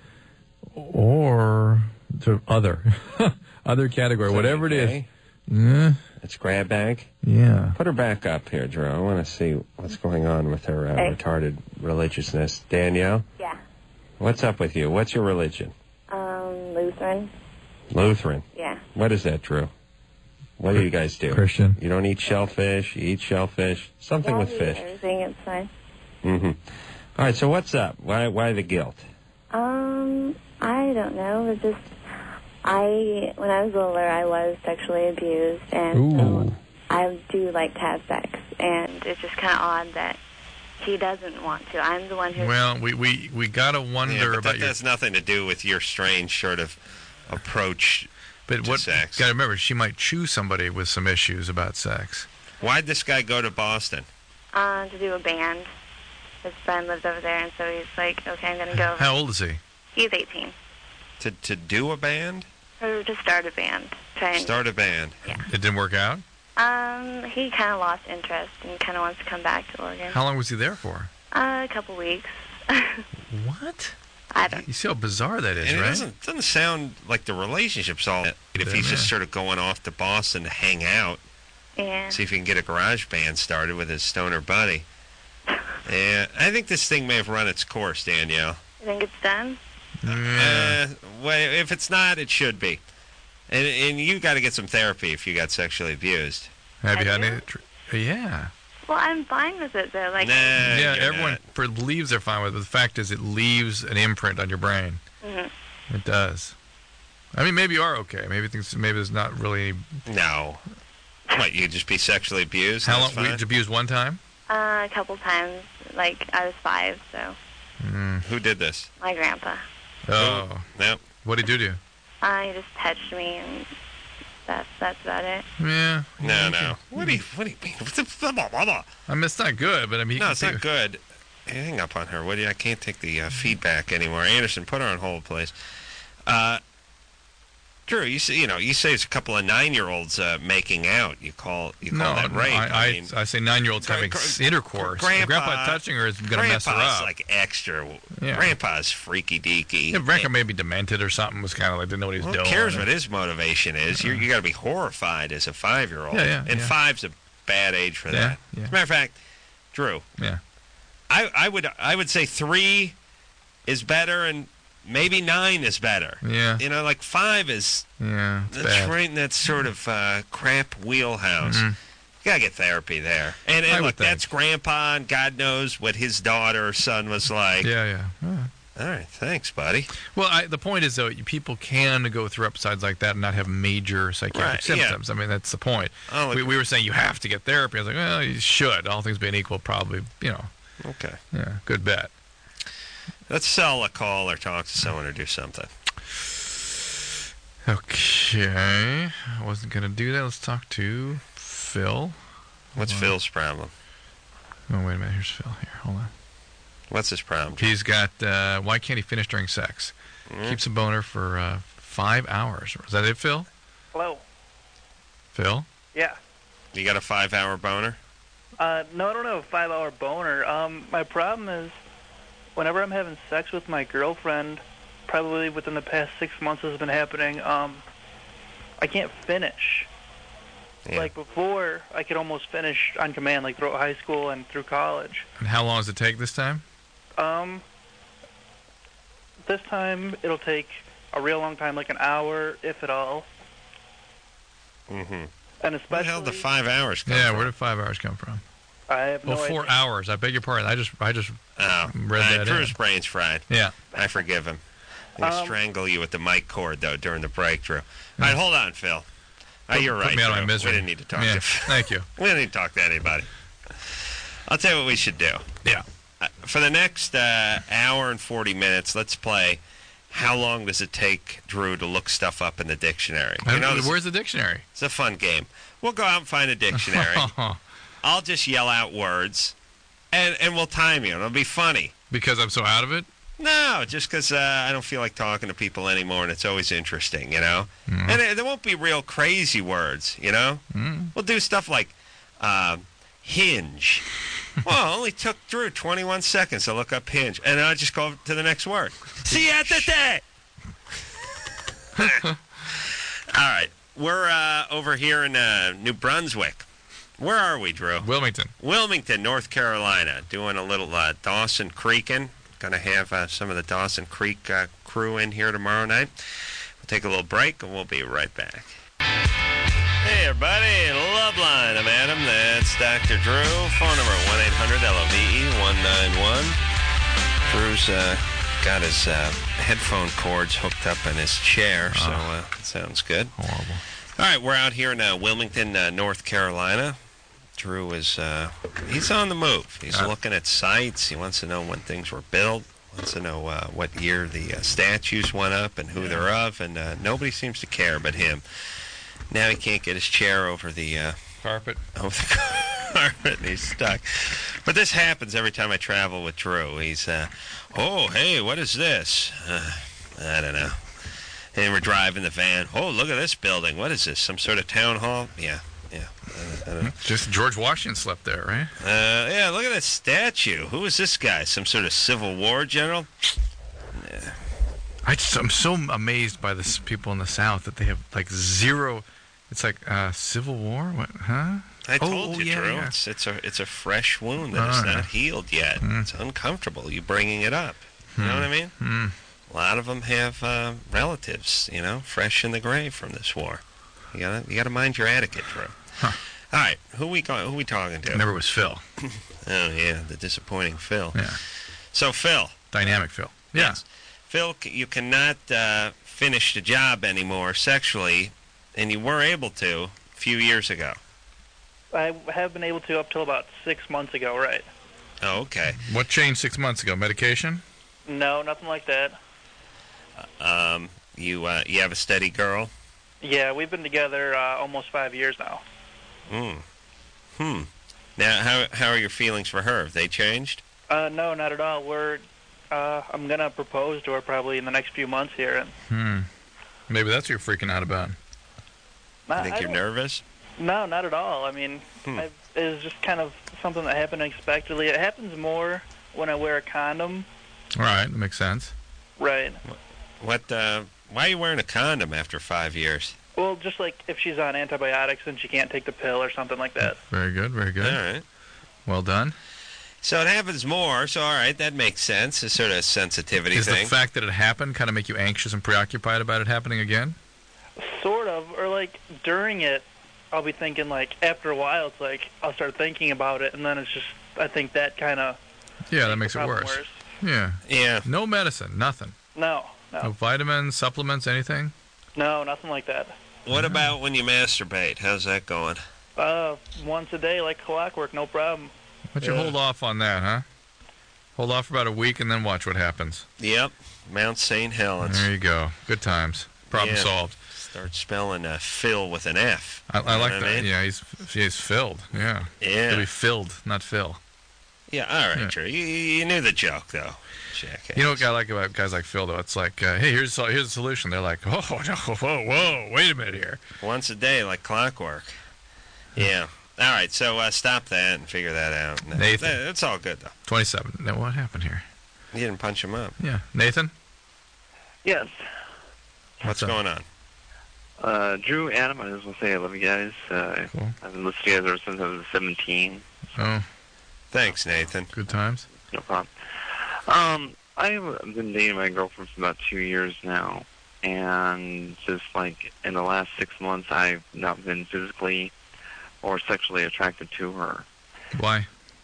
or sort of other, other category, Is that whatever it is. okay? Yeah, It's grab bag. yeah. Put her back up here, Drew. I want to see what's going on with her uh, Hey. retarded religiousness. Danielle, Yeah. what's up with you? What's your religion? Um, Lutheran. Lutheran. Yeah. What is that, Drew? What do you guys do? Christian. You don't eat shellfish. You eat shellfish. Something Yeah, with I'll eat fish. Everything, it's fine. Mm-hmm. All right. So what's up? Why? Why the guilt? Um, I don't know. It's just, I, when I was littler, I was sexually abused, and so Ooh. I do like to have sex, and it's just kind of odd that he doesn't want to. I'm the one who... Well, we we, we got to wonder Yeah, but about that your... has nothing to do with your strange sort of approach But to what? sex. Got to remember, she might choose somebody with some issues about sex. Why'd this guy go to Boston? Uh, to do a band. His friend lives over there, and so he's like, okay, I'm going to go. How old is he? He's eighteen. To to do a band? Or to start a band. Try and, Start a band. Yeah. It didn't work out? Um, he kind of lost interest and kind of wants to come back to Oregon. How long was he there for? Uh, a couple weeks. What? I don't. You see how bizarre that is, And it right? doesn't doesn't sound like the relationship's all. If he's just sort of going off to Boston to hang out, Yeah. see if he can get a garage band started with his stoner buddy. Yeah, I think this thing may have run its course, Danielle. You think it's done? Uh, well, if it's not, it should be. And and you got to get some therapy if you got sexually abused. Have you I had do? any... Tr- yeah. Well, I'm fine with it, though. Like, Nah, yeah, you're everyone not. for leaves they're fine with it. The fact is it leaves an imprint on your brain. Mhm. It does. I mean, maybe you are okay. Maybe things. Maybe there's not really. No. What, you just be sexually abused? How That's long? Were fine? you abused one time? Uh, a couple times. Like, I was five, so Mm. Who did this? my grandpa. Oh. Yep. What did he do to you? Uh, he just touched me, and that's that's about it. Yeah. No, no. What do you, what do you mean? I mean, it's not good, but I mean, you No, can it's take- not good. Hang up on her, would you? I can't take the uh, feedback anymore. Anderson, put her on hold, please. Uh, Drew, you say, you know, you say it's a couple of nine-year-olds uh, making out. You call you call No, that no, rape. I, I, mean, I say nine-year-olds having s- intercourse. Grandpa, Grandpa touching her is going to mess her Grandpa's up. like extra. Yeah. Grandpa's freaky deaky. Yeah, Grandpa may be demented or something. Was kind of like didn't know what he was Who doing. cares what his motivation is? You're, you got to be horrified as a five-year-old. Yeah, yeah, and yeah. five's a bad age for Yeah, that. yeah. As a matter of fact, Drew. Yeah. I, I would I would say three is better and maybe nine is better. Yeah. You know, like five is Yeah. It's that's bad. right in that sort of uh, crap wheelhouse. Mhm. You gotta get therapy there. And, I and would look, think. that's Grandpa, and God knows what his daughter or son was like. Yeah, yeah. yeah. All right, thanks, buddy. Well, I, the point is, though, you- people can go through episodes like that and not have major psychiatric Right, yeah. symptoms. I mean, that's the point. Oh, we, we were saying you have to get therapy. I was like, well, you should. All things being equal, probably, you know. Okay. Yeah, good bet. Let's sell a call or talk to someone or do something. Okay. I wasn't going to do that. Let's talk to Phil. What's Hold on. Phil's problem? Oh, wait a minute. Here's Phil here. Hold on. What's his problem? He's got, uh, why can't he finish during sex? Mm. Keeps a boner for uh, five hours. Is that it, Phil? Hello. Phil? Yeah. You got a five-hour boner? Uh, no, I don't have a five-hour boner. Um, my problem is, whenever I'm having sex with my girlfriend, probably within the past six months this has been happening, um, I can't finish. Yeah. Like before, I could almost finish on command, like throughout high school and through college. And how long does it take this time? Um, this time it'll take a real long time, like an hour, if at all. Mm-hmm. And Where the especially, hell did the five hours come Yeah, from? where did five hours come from? I have no Well, four idea. hours. I beg your pardon. I just, I just Oh, read uh, that Drew's in. brain's fried. Yeah. I forgive him. I'm going to Um, strangle you with the mic cord, though, during the break, Drew. All right, hold on, Phil. Oh, Put- you're put right, me out of my Drew. misery. We didn't need to talk Yeah, to thank you. We don't need to talk to anybody. I'll tell you what we should do. Yeah. Uh, for the next uh, hour and forty minutes, let's play How Long Does It Take Drew to Look Stuff Up in the Dictionary? I You know, don't- this- where's the dictionary? It's a fun game. We'll go out and find a dictionary. I'll just yell out words, and, and we'll time you. It'll be funny. Because I'm so out of it? No, just because uh, I don't feel like talking to people anymore, and it's always interesting, you know? Mm. And uh, there won't be real crazy words, you know? Mm. We'll do stuff like um, hinge. Well, it only took Drew twenty-one seconds to look up hinge, and I'll just go to the next word. See you at the day! All right. We're uh, over here in uh, New Brunswick. Where are we, Drew? Wilmington. Wilmington, North Carolina. Doing a little uh, Dawson Creeking. Going to have uh, some of the Dawson Creek uh, crew in here tomorrow night. We'll take a little break, and we'll be right back. Hey, everybody. Loveline. I'm Adam. That's Doctor Drew. Phone number one eight hundred L O V E one nine one. Drew's uh, got his uh, headphone cords hooked up in his chair, so uh, that sounds good. Horrible. All right, we're out here in uh, Wilmington, uh, North Carolina. Drew is, uh, he's on the move. He's Uh. looking at sites. He wants to know when things were built. Wants to know uh, what year the uh, statues went up and who they're of, and uh, nobody seems to care but him. Now he can't get his chair over the uh, Carpet. over the carpet, and he's stuck. But this happens every time I travel with Drew. He's, uh, oh, hey, what is this? Uh, I don't know. And we're driving the van. Oh, look at this building. What is this? Some sort of town hall? Yeah, yeah. I, I don't know. Just George Washington slept there, right? Uh, yeah, look at that statue. Who is this guy? Some sort of Civil War general? Yeah. I just, I'm so amazed by this people in the South that they have like zero. It's like uh, Civil War. What? Huh? I Oh, told oh, you, yeah, Drew. yeah. It's it's a it's a fresh wound that is Ah, not yeah. healed yet. Mm. It's uncomfortable. You bringing it up. You know what I mean? Mm. A lot of them have uh, relatives, you know, fresh in the grave from this war. You gotta you gotta mind your etiquette, Drew. Huh. All right, who we go, who we talking to? Never was Phil. Oh yeah, the disappointing Phil. Yeah. So Phil. Dynamic Phil. Yeah. Yes. Phil, c- you cannot uh, finish the job anymore sexually, and you were able to a few years ago. I have been able to up till about six months ago, right? Oh, okay. What changed six months ago? Medication? No, nothing like that. Um, you uh, you have a steady girl? Yeah, we've been together uh, almost five years now. Hmm. Hmm. Now, how how are your feelings for her? Have they changed? Uh, no, not at all. We're, uh, I'm gonna propose to her probably in the next few months here. And Hmm. Maybe that's what you're freaking out about. Nah, think I you're don't- nervous? No, not at all. I mean, Hmm. I, it was just kind of something that happened unexpectedly. It happens more when I wear a condom. All right, that makes sense. Right. What? Uh, why are you wearing a condom after five years? Well, just like if she's on antibiotics and she can't take the pill or something like that. Very good, very good. All right. Well done. So it happens more. So all right, that makes sense. It's sort of a sensitivity Is thing. the fact that it happened kind of make you anxious and preoccupied about it happening again? Sort of, or like during it, I'll be thinking like after a while, it's like I'll start thinking about it, and then it's just I think that kind of Yeah, that makes it problem worse. worse. Yeah. Yeah. No medicine, nothing. no, No no, vitamins, supplements, anything? no, nothing like that. What about when you masturbate? How's that going? Uh, once a day, like clockwork, no problem. But you Yeah. hold off on that, huh? Hold off for about a week and then watch what happens. Yep. Mount Saint Helens. There you go. Good times. Problem Yeah. solved. Start spelling uh, Phil with an F. I, I You know like what that. I mean? Yeah, he's he's filled. Yeah. Yeah. It'll be filled, not Phil. Yeah, all right, Yeah. Drew. You, you knew the joke, though. Jackass. You know what I like about guys like Phil, though? It's like, uh, hey, here's here's the solution. They're like, oh, no, whoa, whoa, wait a minute here. Once a day, like clockwork. Yeah. All right, so uh, stop that and figure that out. No, Nathan. that- That's all good, though. twenty-seven. Now, what happened here? You didn't punch him up. Yeah. Nathan? Yes. What's up? going on? Uh, Drew, Adam, I just want to say I love you guys. Uh, Cool. I've been listening to you guys ever since I was seventeen. Oh, Thanks, Nathan. good times. No problem. Um, I've been dating my girlfriend for about two years now, and just like in the last six months, I've not been physically or sexually attracted to her. Why?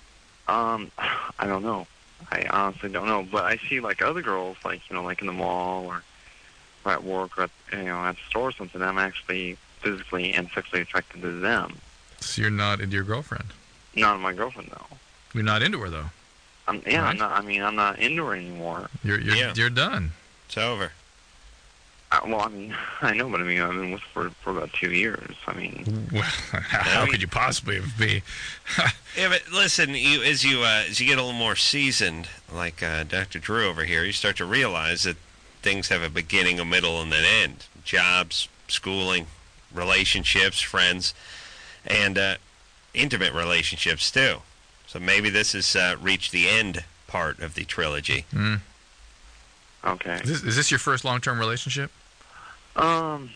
Um, I don't know. I honestly don't know. But I see like other girls, like you know, like in the mall or, or at work or at, you know at the store or something. I'm actually physically and sexually attracted to them. So you're not into your girlfriend. Not my girlfriend though. You're not into her, though. I'm, yeah, Right. I'm not. I mean, I'm not into her anymore. You're you're Yeah. you're done. It's over. Uh, well, I mean, I know, but I mean, I've been with her for, for about two years. I mean, Well, how could you possibly be? Yeah, but listen, you as you uh, as you get a little more seasoned, like uh, Doctor Drew over here, you start to realize that things have a beginning, a middle, and an end. Jobs, schooling, relationships, friends, and uh, intimate relationships too. So maybe this has uh, reached the end part of the trilogy. Mm. okay. Is, this, is this your first long-term relationship? Um,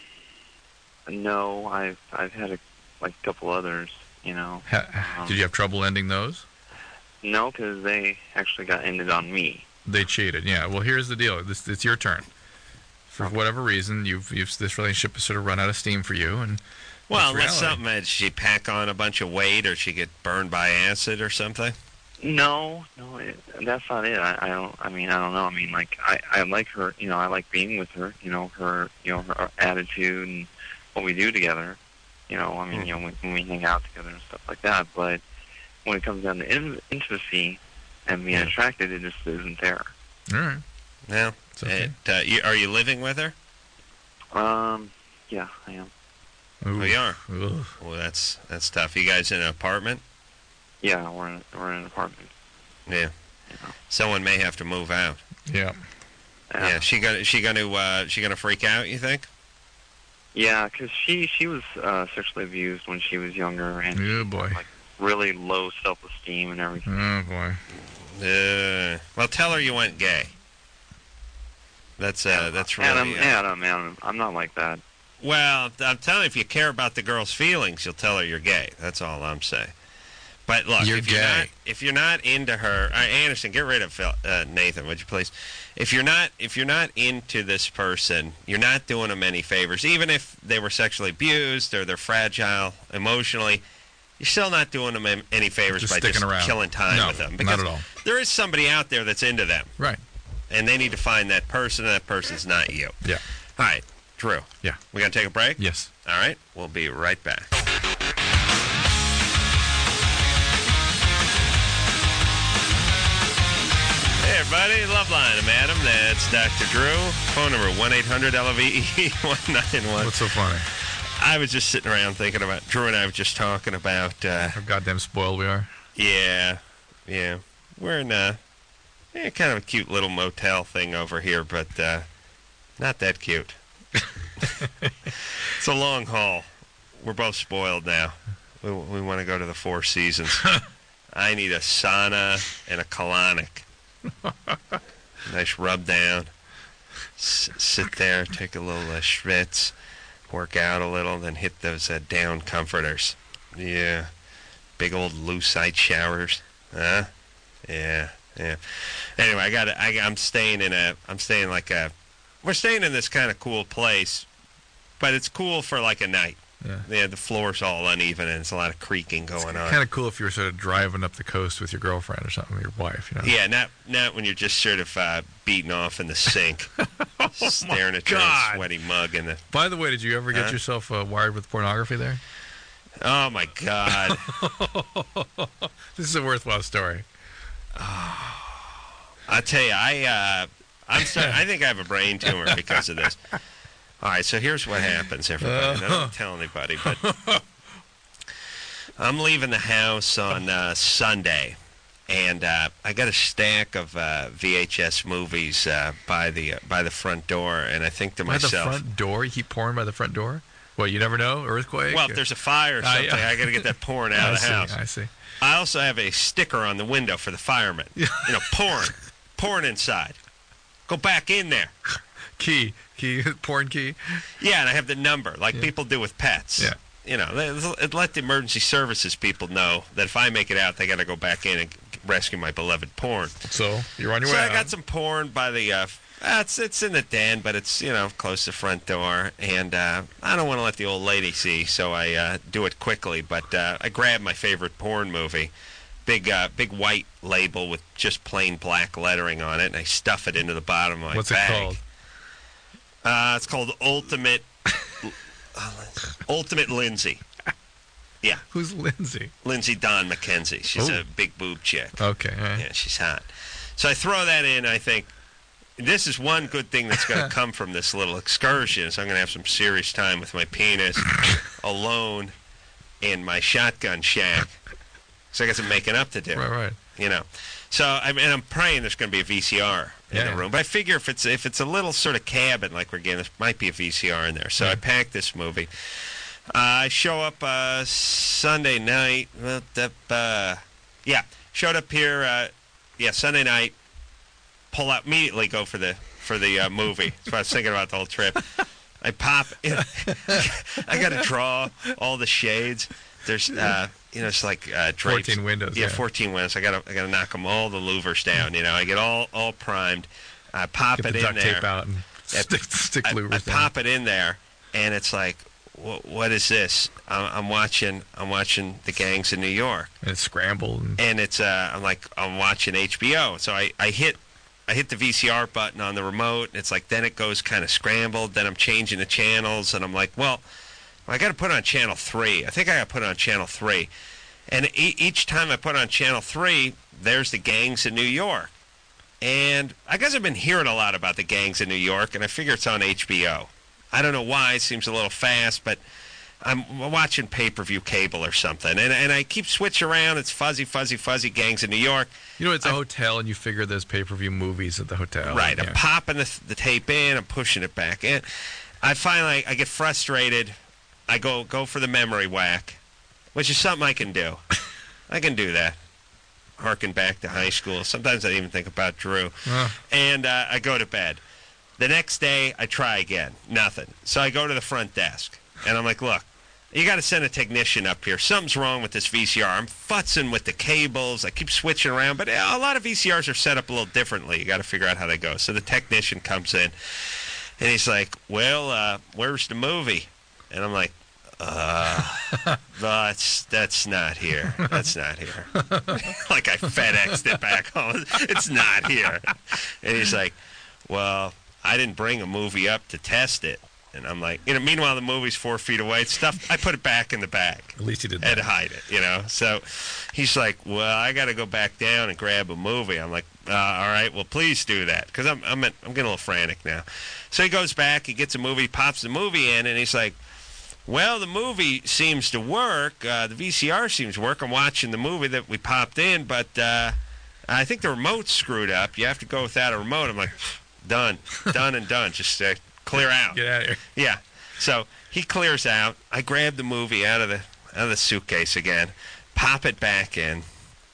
no, I've I've had a like a couple others. You know, Ha, Um, did you have trouble ending those? no, because they actually got ended on me. They cheated. Yeah. Well, here's the deal. This it's your turn. For whatever reason, you've you've this relationship has sort of run out of steam for you, and Well, that's unless reality. something, did she pack on a bunch of weight, or she get burned by acid or something? No, no, it, that's not it. I, I don't. I mean, I don't know. I mean, like I, I like her. You know, I like being with her. You know, her, you know, her attitude and what we do together. You know, I mean, you know, when, when we hang out together and stuff like that. But when it comes down to in, intimacy and being Yeah. attracted, it just isn't there. all right. No. It's okay. It, uh, you, are you living with her? Um, yeah, I am. Oh, you are. Ugh. Well, that's that's tough. You guys in an apartment? Yeah, we're in, we're in an apartment. Yeah. Someone may have to move out. Yeah. Yeah, Yeah. She gonna she gonna uh, she gonna freak out? You think? yeah, because she she was uh, sexually abused when she was younger and Oh boy. like really low self-esteem and everything. Oh boy. Uh, well, tell her you went gay. That's uh, that's really. Adam, uh, Adam, Adam, I'm not like that. Well, I'm telling you, if you care about the girl's feelings, you'll tell her you're gay. That's all I'm saying. But look, You're if you're gay. not if you're not into her, uh, Anderson, get rid of Phil, uh, Nathan, would you please? If you're not if you're not into this person, you're not doing them any favors. Even if they were sexually abused or they're fragile emotionally, you're still not doing them am- any favors Just by sticking just around. killing time No, with them. not Because at all. there is somebody out there that's into them. Right. and they need to find that person, and that person's not you. Yeah. All right, Drew. Yeah. We got to take a break? Yes. All right, we'll be right back. Hey, everybody, Loveline. I'm Adam. That's Doctor Drew. Phone number one eight hundred L V E one nine one. What's so funny? I was just sitting around thinking about, Drew and I were just talking about... Uh, How goddamn spoiled we are. Yeah, yeah. We're in a, eh, kind of a cute little motel thing over here, but uh, not that cute. It's a long haul. We're both spoiled now. We, we want to go to the Four Seasons. I need a sauna and a colonic. Nice rub down. S- sit there, take a little uh, schwitz, work out a little, then hit those uh, down comforters. Yeah. Big old lucite showers. Huh? Yeah, yeah. Anyway, I got I, I'm staying in a, I'm staying like a, we're staying in this kind of cool place, but it's cool for like a night. Yeah. Yeah, the floor's all uneven and there's a lot of creaking going on. Kind of cool if you were sort of driving up the coast with your girlfriend or something, with your wife, you know? Yeah, not not when you're just sort of uh, beating off in the sink, staring at your own God. sweaty mug in the. By the way, did you ever get Huh? yourself uh, wired with pornography there? Oh my God! This is a worthwhile story. I tell you, I uh, I'm starting, I think I have a brain tumor because of this. All right, so here's what happens, everybody. I don't tell anybody, but I'm leaving the house on uh, Sunday, and uh, I got a stack of uh, V H S movies uh, by the uh, by the front door, and I think to By myself, the front door? You keep porn by the front door? Well, you never know? Earthquake? well, if there's a fire or Ah, something, yeah. I got to get that porn out I of the see, house. I see. I also have a sticker on the window for the firemen. You know, porn, porn inside. Go back in there. Key. Key. Porn key. Yeah, and I have the number, like people do with pets. Yeah. You know, let, let the emergency services people know that if I make it out, they got to go back in and rescue my beloved porn. So, you're on your so way I out. got some porn by the, uh, uh, it's, it's in the den, but it's, you know, close to the front door. And uh, I don't want to let the old lady see, so I uh, do it quickly. But uh, I grab my favorite porn movie, big uh, big white label with just plain black lettering on it, and I stuff it into the bottom of my What's bag. it called? Uh, it's called Ultimate Ultimate Lindsay. Yeah. Who's Lindsay? Lindsay Dawn McKenzie. She's Oh. a big boob chick. Okay. All right. Yeah, she's hot. So I throw that in. I think this is one good thing that's going to come from this little excursion. Is I'm going to have some serious time with my penis alone in my shotgun shack. So I got some making up to do. Right, right. You know. So I mean, I'm praying there's going to be a V C R in Yeah. the room. But I figure if it's if it's a little sort of cabin like we're getting, there might be a V C R in there. So I pack this movie. Uh, I show up uh, Sunday night. Well, uh, yeah, showed up here. Uh, yeah, Sunday night. Pull out immediately. Go for the for the uh, movie. That's what I was thinking about the whole trip. I pop. I got to draw all the shades. There's, uh, you know, it's like uh, drapes. fourteen windows. Yeah, Yeah. fourteen windows. I got to I got to knock them all the louvers down. You know, I get all all primed. I pop Get it the in duct there. tape out and stick, stick I, I louvers down. pop it in there, and it's like, what, what is this? I'm, I'm watching. I'm watching the Gangs in New York, and it's scrambled. And, and it's. Uh, I'm like, I'm watching H B O. So I, I hit. I hit the V C R button on the remote, and it's like, then it goes kind of scrambled. Then I'm changing the channels, and I'm like, well, I got to put on channel three. I think I got to put on channel three. And e- each time I put on channel three, there's the Gangs in New York. And I guess I've been hearing a lot about the Gangs in New York, and I figure it's on H B O. I don't know why. It seems a little fast, but I'm watching pay-per-view cable or something. And, and I keep switching around. It's fuzzy, fuzzy, fuzzy Gangs in New York. You know, it's a hotel, and you figure there's pay-per-view movies at the hotel. Right. Yeah. I'm popping the, the tape in. I'm pushing it back in. I finally, I get frustrated. I go go for the memory whack, which is something I can do. I can do that. Harken back to high school. Sometimes I even think about Drew. Uh. And uh, I go to bed. The next day, I try again. Nothing. So I go to the front desk. And I'm like, look, you got to send a technician up here. Something's wrong with this V C R. I'm futzing with the cables. I keep switching around. But a lot of V C Rs are set up a little differently. You got to figure out how they go. So the technician comes in. And he's like, well, uh, where's the movie? And I'm like, Uh, that's that's not here. That's not here. Like I FedExed it back home. It's not here. And he's like, well, I didn't bring a movie up to test it. And I'm like, you know, meanwhile, the movie's four feet away. Stuff, I put it back in the bag. At least he did that. that. And hide it, you know. So he's like, well, I got to go back down and grab a movie. I'm like, uh, all right, well, please do that. Because I'm, I'm, I'm getting a little frantic now. So he goes back, he gets a movie, pops the movie in, and he's like, well, the movie seems to work. Uh, the V C R seems to work. I'm watching the movie that we popped in, but uh, I think the remote's screwed up. You have to go without a remote. I'm like, done, done and done. Just uh, clear out. Get out of here. Yeah. So he clears out. I grab the movie out of the out of the suitcase again, pop it back in,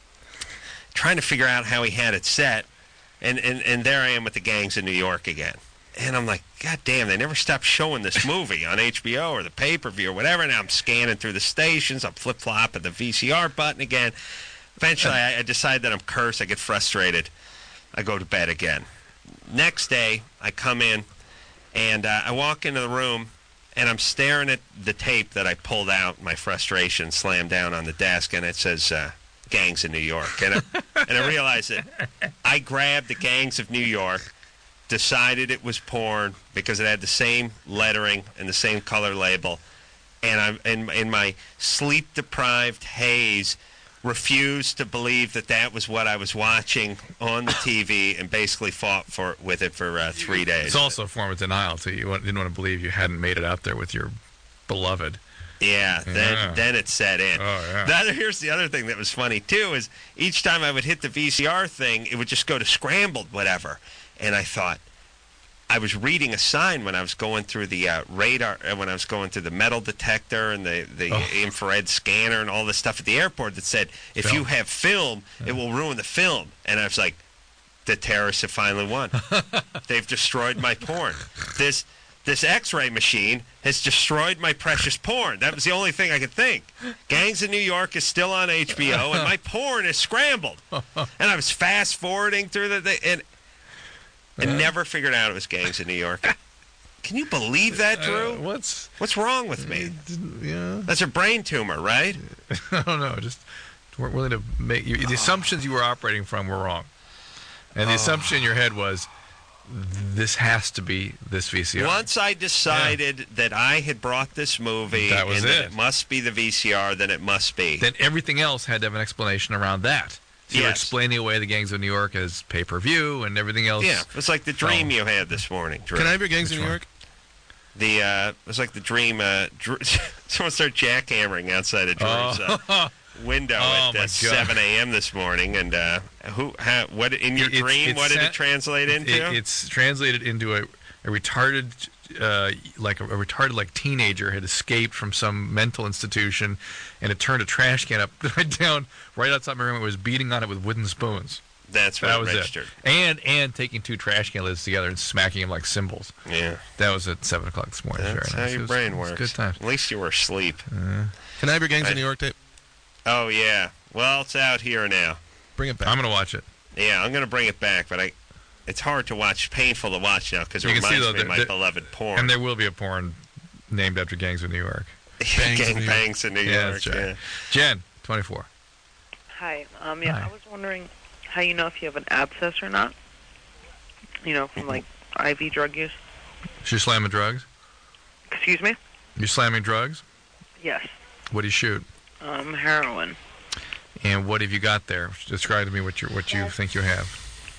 trying to figure out how he had it set, and, and, and there I am with the Gangs of New York again. And I'm like, God damn, they never stopped showing this movie on H B O or the pay-per-view or whatever. Now I'm scanning through the stations. I'm flip-flopping the V C R button again. Eventually, I, I decide that I'm cursed. I get frustrated. I go to bed again. Next day, I come in, and uh, I walk into the room, and I'm staring at the tape that I pulled out, my frustration slammed down on the desk, and it says uh, Gangs of New York. And I, and I realized that I grabbed the Gangs of New York, decided it was porn because it had the same lettering and the same color label, and I'm in, in my sleep-deprived haze, refused to believe that that was what I was watching on the T V, and basically fought for with it for uh, three days. It's also a form of denial, too. You didn't want to believe you hadn't made it out there with your beloved. Yeah, then Yeah. then it set in. Oh, yeah. The other, here's the other thing that was funny, too, is each time I would hit the V C R thing, it would just go to scrambled, whatever. And I thought, I was reading a sign when I was going through the uh, radar, uh, when I was going through the metal detector and the, the Oh. infrared scanner and all this stuff at the airport that said, if Film. you have film, it will ruin the film. And I was like, the terrorists have finally won. They've destroyed my porn. This this X-ray machine has destroyed my precious porn. That was the only thing I could think. Gangs of New York is still on H B O, and my porn is scrambled. And I was fast-forwarding through the thing, and, and never figured out it was Gangs of New York. Can you believe that, Drew? Uh, what's What's wrong with me? Yeah. That's a brain tumor, right? I don't know. Just weren't willing to make you, the assumptions you were operating from were wrong, and the Oh. assumption in your head was this has to be this V C R. Once I decided that I had brought this movie That was and that it. it must be the V C R, then it must be. Then everything else had to have an explanation around that. So you were Yes. explaining away the Gangs of New York as pay-per-view and everything else. Yeah, it's like the dream Oh. you had this morning, Drew. Can I have your Gangs of Which New one? York? The uh, it was like the dream. Uh, Drew, someone started jackhammering outside of Drew's uh, Oh. window Oh, at my uh, God. seven a.m. this morning, and uh, who? How, what in your It's- dream? it's what did sa- it translate into? It, it's translated into a, a retarded, uh, like a, a retarded like teenager had escaped from some mental institution, and it turned a trash can up right down right outside my room. It was beating on it with wooden spoons. That's what That it was registered. it. And and taking two trash can lids together and smacking them like cymbals. Yeah, That was at seven o'clock this morning. It was that's very how nice. your It was- brain it was works. Good times. At least you were asleep. Uh, Can I have your Gangs I- of New York tape? Oh yeah. Well, it's out here now. Bring it back. I'm gonna watch it. Yeah, I'm gonna bring it back, but I. It's hard to watch, painful to watch now because it You can see, reminds though, me of that- my that- beloved porn. And there will be a porn named after Gangs of New York. Bangs of Gang New York. bangs in New Yeah, York. that's right. Yeah. Jen, twenty-four. Hi. Um, yeah, Hi. I was wondering how you know if you have an abscess or not. You know, from like I V drug use. So you're slamming drugs? Excuse me? You're slamming drugs? Yes. What do you shoot? Um, heroin. And what have you got there? Describe to me what you what you think you have.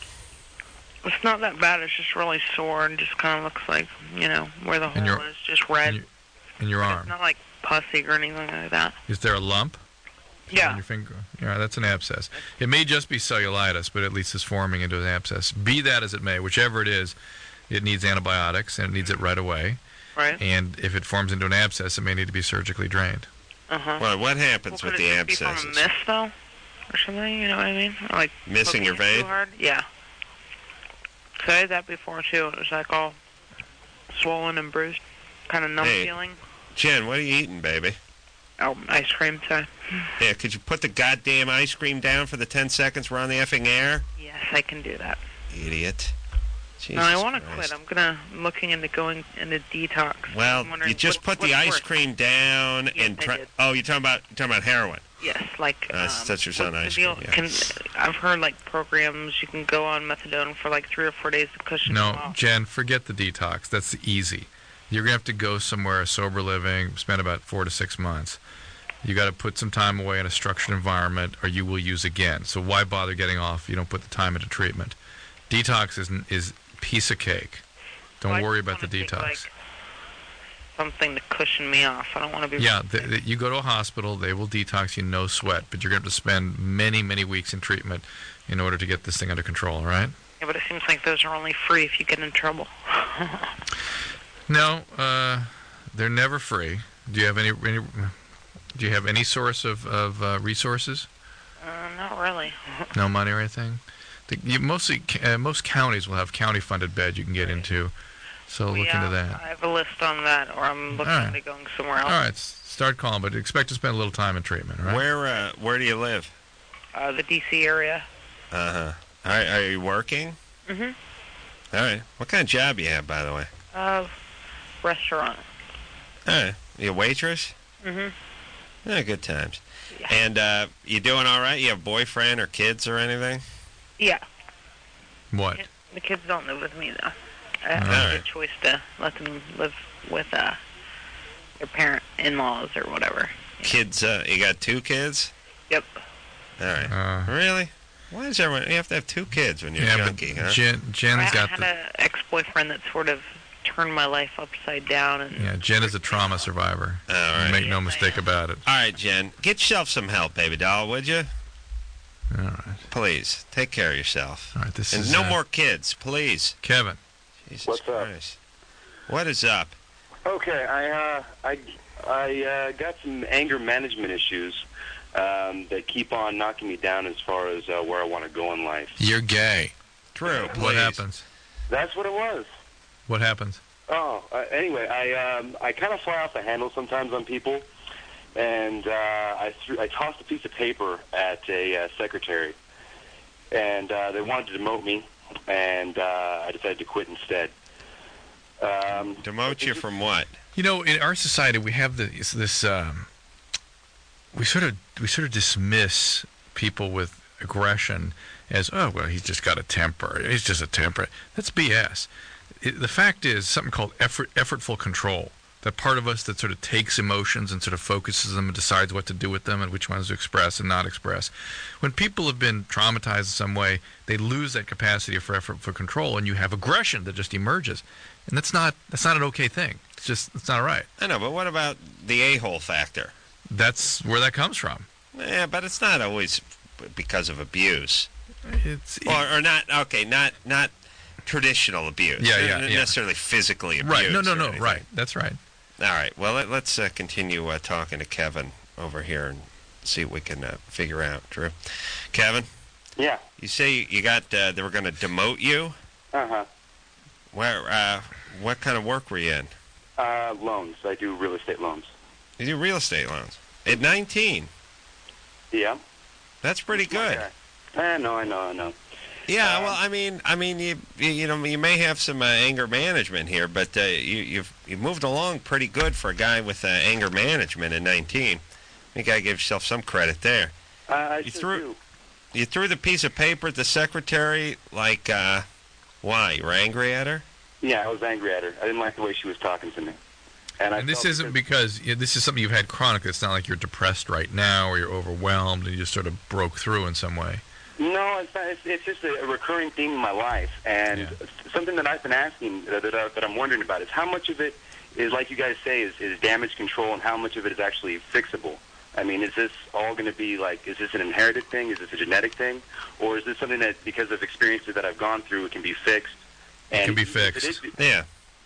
It's not that bad. It's just really sore and just kind of looks like, you know, where the In hole your- is, just red. In your, in your It's arm. not like pussy or anything like that. Is there a lump? Yeah. On your finger? Yeah, that's an abscess. It may just be cellulitis, but at least it's forming into an abscess. Be that as it may, whichever it is, it needs antibiotics and it needs it right away. Right. And if it forms into an abscess, it may need to be surgically drained. Uh-huh. Well, what happens well, with could the it just be abscesses? from a miss, though? Or something, you know what I mean? Or like Missing your poking it too vein? hard? Yeah. So I had that before, too. It was like all swollen and bruised. Kind of numb Hey. feeling. Jen, what are you eating, baby? Oh, ice cream, so. Yeah, could you put the goddamn ice cream down for the ten seconds we're on the effing air? Yes, I can do that. Idiot. Jesus no, I want to Christ. quit. I'm gonna I'm looking into going into detox. Well, I'm wondering you just what- put the what's ice worse. cream down Yes, and I try. did. Oh, you're talking about you're talking about heroin. Yes, like Uh, um, that's your son what's the ice deal? cream. Yeah. Can I've heard like programs you can go on methadone for like three or four days to cushion you No, off. Jen, forget the detox. That's easy. You're going to have to go somewhere, sober living, spend about four to six months. You got to put some time away in a structured environment, or you will use again. So why bother getting off if you don't put the time into treatment? Detox is is piece of cake. Don't Well, I worry just about the wanna take, detox. like, something to cushion me off. I don't want to be. Yeah, th th you go to a hospital, they will detox you, no sweat, but you're going to have to spend many, many weeks in treatment in order to get this thing under control, all right? Yeah, but it seems like those are only free if you get in trouble. No, uh, they're never free. Do you have any, any do you have any source of, of uh, resources? uh, not really. No money or anything? The, you mostly, uh, most counties will have county-funded beds you can get into, so Well, look yeah, into that. I have a list on that, or I'm looking All right. into going somewhere else. All right, s- start calling, but expect to spend a little time in treatment, all right? Where uh, where do you live? Uh, the D C area. Uh huh. Are, are you working? Mhm. All right. What kind of job you have, by the way? Uh, restaurant. All right. You a waitress? Mhm. Yeah, good times. And uh, you doing all right? You have a boyfriend or kids or anything? Yeah. What? The kids don't live with me though. I have All a right. choice to let them live with uh their parent in-laws or whatever. Kids? Uh, you got two kids? Yep. All right. Uh, really? Why is everyone? You have to have two kids when you're yeah, junkie, but huh? Jen, Jen's I got had the... an ex-boyfriend that sort of turned my life upside down, and Yeah, Jen is a trauma survivor. All right. Make no mistake about it. All right, Jen. Get yourself some help, baby doll, would you? All right. Please take care of yourself. All right, this and is... no uh, more kids, please. Kevin. Jesus What's up? Christ. What is up? Okay, I uh, I I uh, got some anger management issues um, that keep on knocking me down as far as uh, where I want to go in life. You're gay. True. What please. happens? That's what it was. What happens? Oh, uh, anyway, I um, I kind of fly off the handle sometimes on people, and uh, I threw, I tossed a piece of paper at a uh, secretary, and uh, they wanted to demote me, and uh, I decided to quit instead. Um, Demote you from what? You know, in our society, we have this, this um, we sort of we sort of dismiss people with aggression as, oh, well, he's just got a temper. He's just a temper. That's B S. It, the fact is something called effort, effortful control. That part of us that sort of takes emotions and sort of focuses them and decides what to do with them and which ones to express and not express. When people have been traumatized in some way, they lose that capacity for effort for control, and you have aggression that just emerges. And that's not that's not an okay thing. It's just it's not right. I know, but what about the a-hole factor? That's where that comes from. Yeah, but it's not always because of abuse. It's or, or not. Okay, not not traditional abuse. Yeah, yeah, Not yeah. necessarily physically abused. Right. No, no, or no. anything. Right. That's right. All right. Well, let, let's uh, continue uh, talking to Kevin over here and see what we can uh, figure out. Drew, Kevin. Yeah. You say you got uh, they were going to demote you. Uh huh. Where? Uh, what kind of work were you in? Uh, loans. I do real estate loans. You do real estate loans at nineteen. Yeah. That's pretty good. I know, I know, I know. Yeah, well, I mean, I mean, you you you know, you may have some uh, anger management here, but uh, you you've you've moved along pretty good for a guy with uh, anger management at nineteen. I think I give yourself some credit there. Uh, I You should threw- do. You threw the piece of paper at the secretary, like, uh, why? You were angry at her? Yeah, I was angry at her. I didn't like the way she was talking to me. And, I And this felt isn't because you know, this is something you've had chronic. It's not like you're depressed right now or you're overwhelmed and you just sort of broke through in some way. No, it's, not, it's, it's just a, a recurring theme in my life, and something that I've been asking that, that, I, that I'm wondering about is how much of it is, like you guys say, is, is damage control, and how much of it is actually fixable. I mean, is this all going to be like, is this an inherited thing? Is this a genetic thing? Or is this something that, because of experiences that I've gone through, it can be fixed? It can be if it fixed. is- Yeah.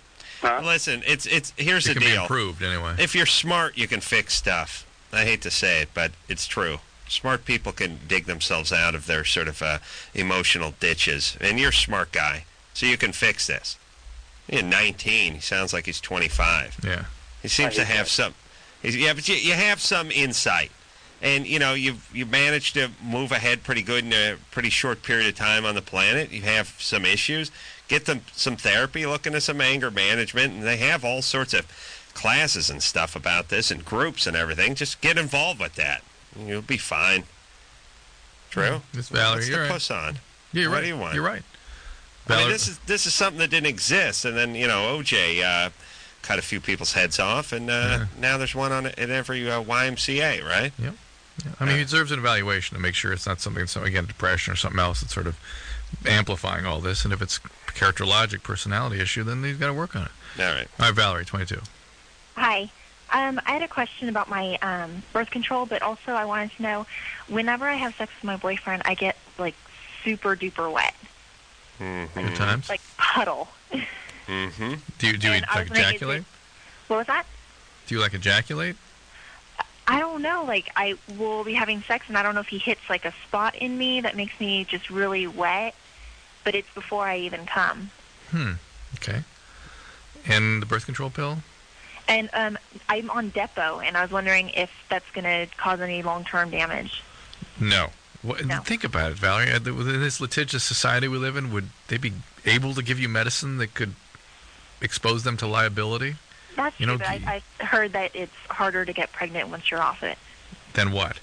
Listen, it's it's here's It the can be deal. improved anyway. If you're smart, you can fix stuff. I hate to say it, but it's true. Smart people can dig themselves out of their sort of uh, emotional ditches, and you're a smart guy, so you can fix this. You're nineteen. He sounds like he's twenty-five. Yeah. He seems to have some. he's- Yeah, but you, you have some insight, and you know you've you managed to move ahead pretty good in a pretty short period of time on the planet. You have some issues. get them some therapy, look into some anger management, and they have all sorts of classes and stuff about this and groups and everything. Just get involved with that. You'll be fine. True? Miss Valerie, What's you're the right. puss on? Yeah, you're what right. do you want? You're right. I mean, Valerie- this is this is something that didn't exist, and then you know O J uh, cut a few people's heads off, and uh, Yeah. now there's one on at every uh, Y M C A, right? Yep. Yeah. I mean, he deserves an evaluation to make sure it's not something, so again, depression or something else that's sort of amplifying all this. And if it's characterologic personality issue, then he's got to work on it. All right. All right, Valerie, twenty-two. Hi. Um, I had a question about my um, birth control, but also I wanted to know, whenever I have sex with my boyfriend, I get, like, super duper wet. Mm-hmm. Good times. Like, puddle. Mm-hmm. Do you, do you And I like was wondering, is ejaculate? it- What was that? Do you like ejaculate? I don't know. Like, I will be having sex, and I don't know if he hits, like, a spot in me that makes me just really wet, but it's before I even come. Hmm. Okay. And the birth control pill? And um, I'm on Depo, and I was wondering if that's going to cause any long-term damage. No. What, No. Think about it, Valerie. Uh, th- Within this litigious society we live in, would they be able to give you medicine that could expose them to liability? That's You know, true, but I, I heard that it's harder to get pregnant once you're off it. Then what?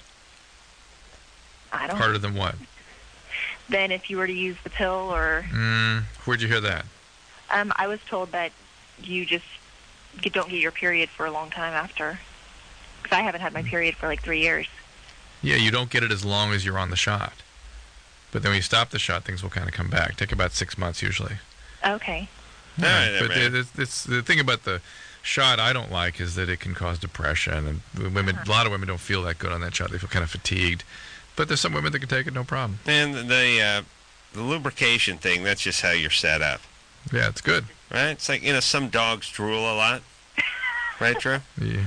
I don't Harder than what? Than if you were to use the pill, or Mm, where'd you hear that? um, I was told that you just you don't get your period for a long time after. Because I haven't had my period for like three years. Yeah, you don't get it as long as you're on the shot. But then when you stop the shot, things will kind of come back. Take about six months usually. Okay. All right, but man. it's, it's, the thing about the shot I don't like is that it can cause depression, and women. A lot of women don't feel that good on that shot. They feel kind of fatigued. But there's some women that can take it no problem. And the uh, the lubrication thing, that's just how you're set up. Yeah, it's good. Right? It's like, you know, some dogs drool a lot. Right, Drew? Yeah.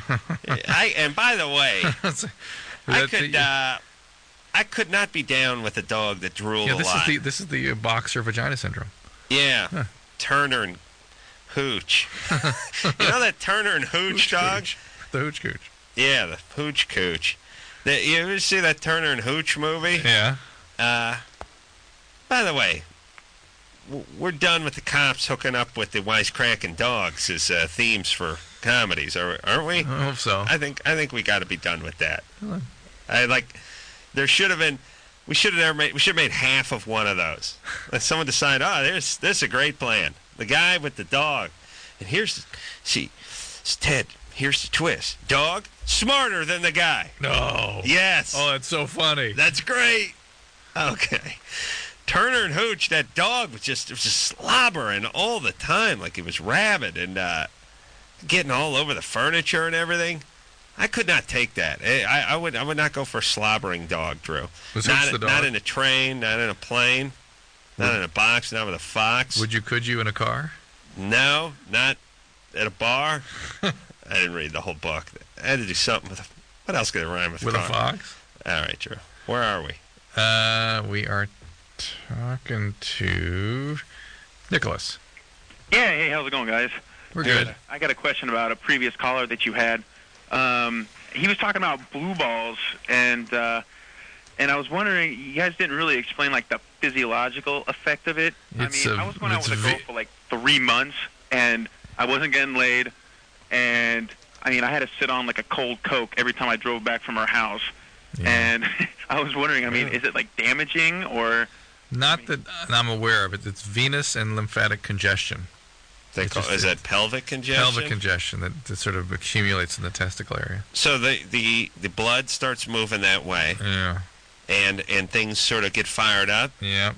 I and by the way, I That's could the- uh, I could not be down with a dog that drooled Yeah, a this lot. is the this is the uh, boxer vagina syndrome. Yeah. Huh. Turner and Hooch. You know that Turner and Hooch, dog? The Hooch Cooch. Yeah, the Hooch Cooch. The, you ever see that Turner and Hooch movie? Yeah. Uh, by the way, w- we're done with the cops hooking up with the wisecracking dogs as uh, themes for comedies, are- aren't we? I hope so. I think I think we got to be done with that. Huh. I like. There should have been. We should have never made. We should have made half of one of those. Let someone decide. Oh, there's this is a great plan. The guy with the dog, and here's see, it's Ted. Here's the twist. Dog smarter than the guy. No. Yes. Oh, that's so funny. That's great. Okay. Turner and Hooch, that dog was just it was just slobbering all the time, like he was rabid and uh, getting all over the furniture and everything. I could not take that. I, I, I would I would not go for a slobbering dog, Drew. Was not, Hooch the dog? not in a train, not in a plane, not in a box, not with a fox. Would you? Could you in a car? No, not at a bar. I didn't read the whole book. I had to do something with a, what else could it rhyme with? With a car? fox? All right, Drew. Where are we? Uh, we are talking to Nicholas. Yeah, hey, how's it going, guys? We're good. I got a question about a previous caller that you had. Um, he was talking about blue balls, and uh, and I was wondering, you guys didn't really explain like the physiological effect of it. It's I mean, a- I was going out it's with a ve- girl for like three months, and I wasn't getting laid, and I mean, I had to sit on like a cold Coke every time I drove back from her house, and I was wondering, I mean, is it like damaging or? Not that I'm aware of it. It's venous and lymphatic congestion. They It's call, just- is that pelvic congestion? Pelvic congestion that, that sort of accumulates in the testicle area. So the, the the blood starts moving that way. Yeah. And and things sort of get fired up. Yeah.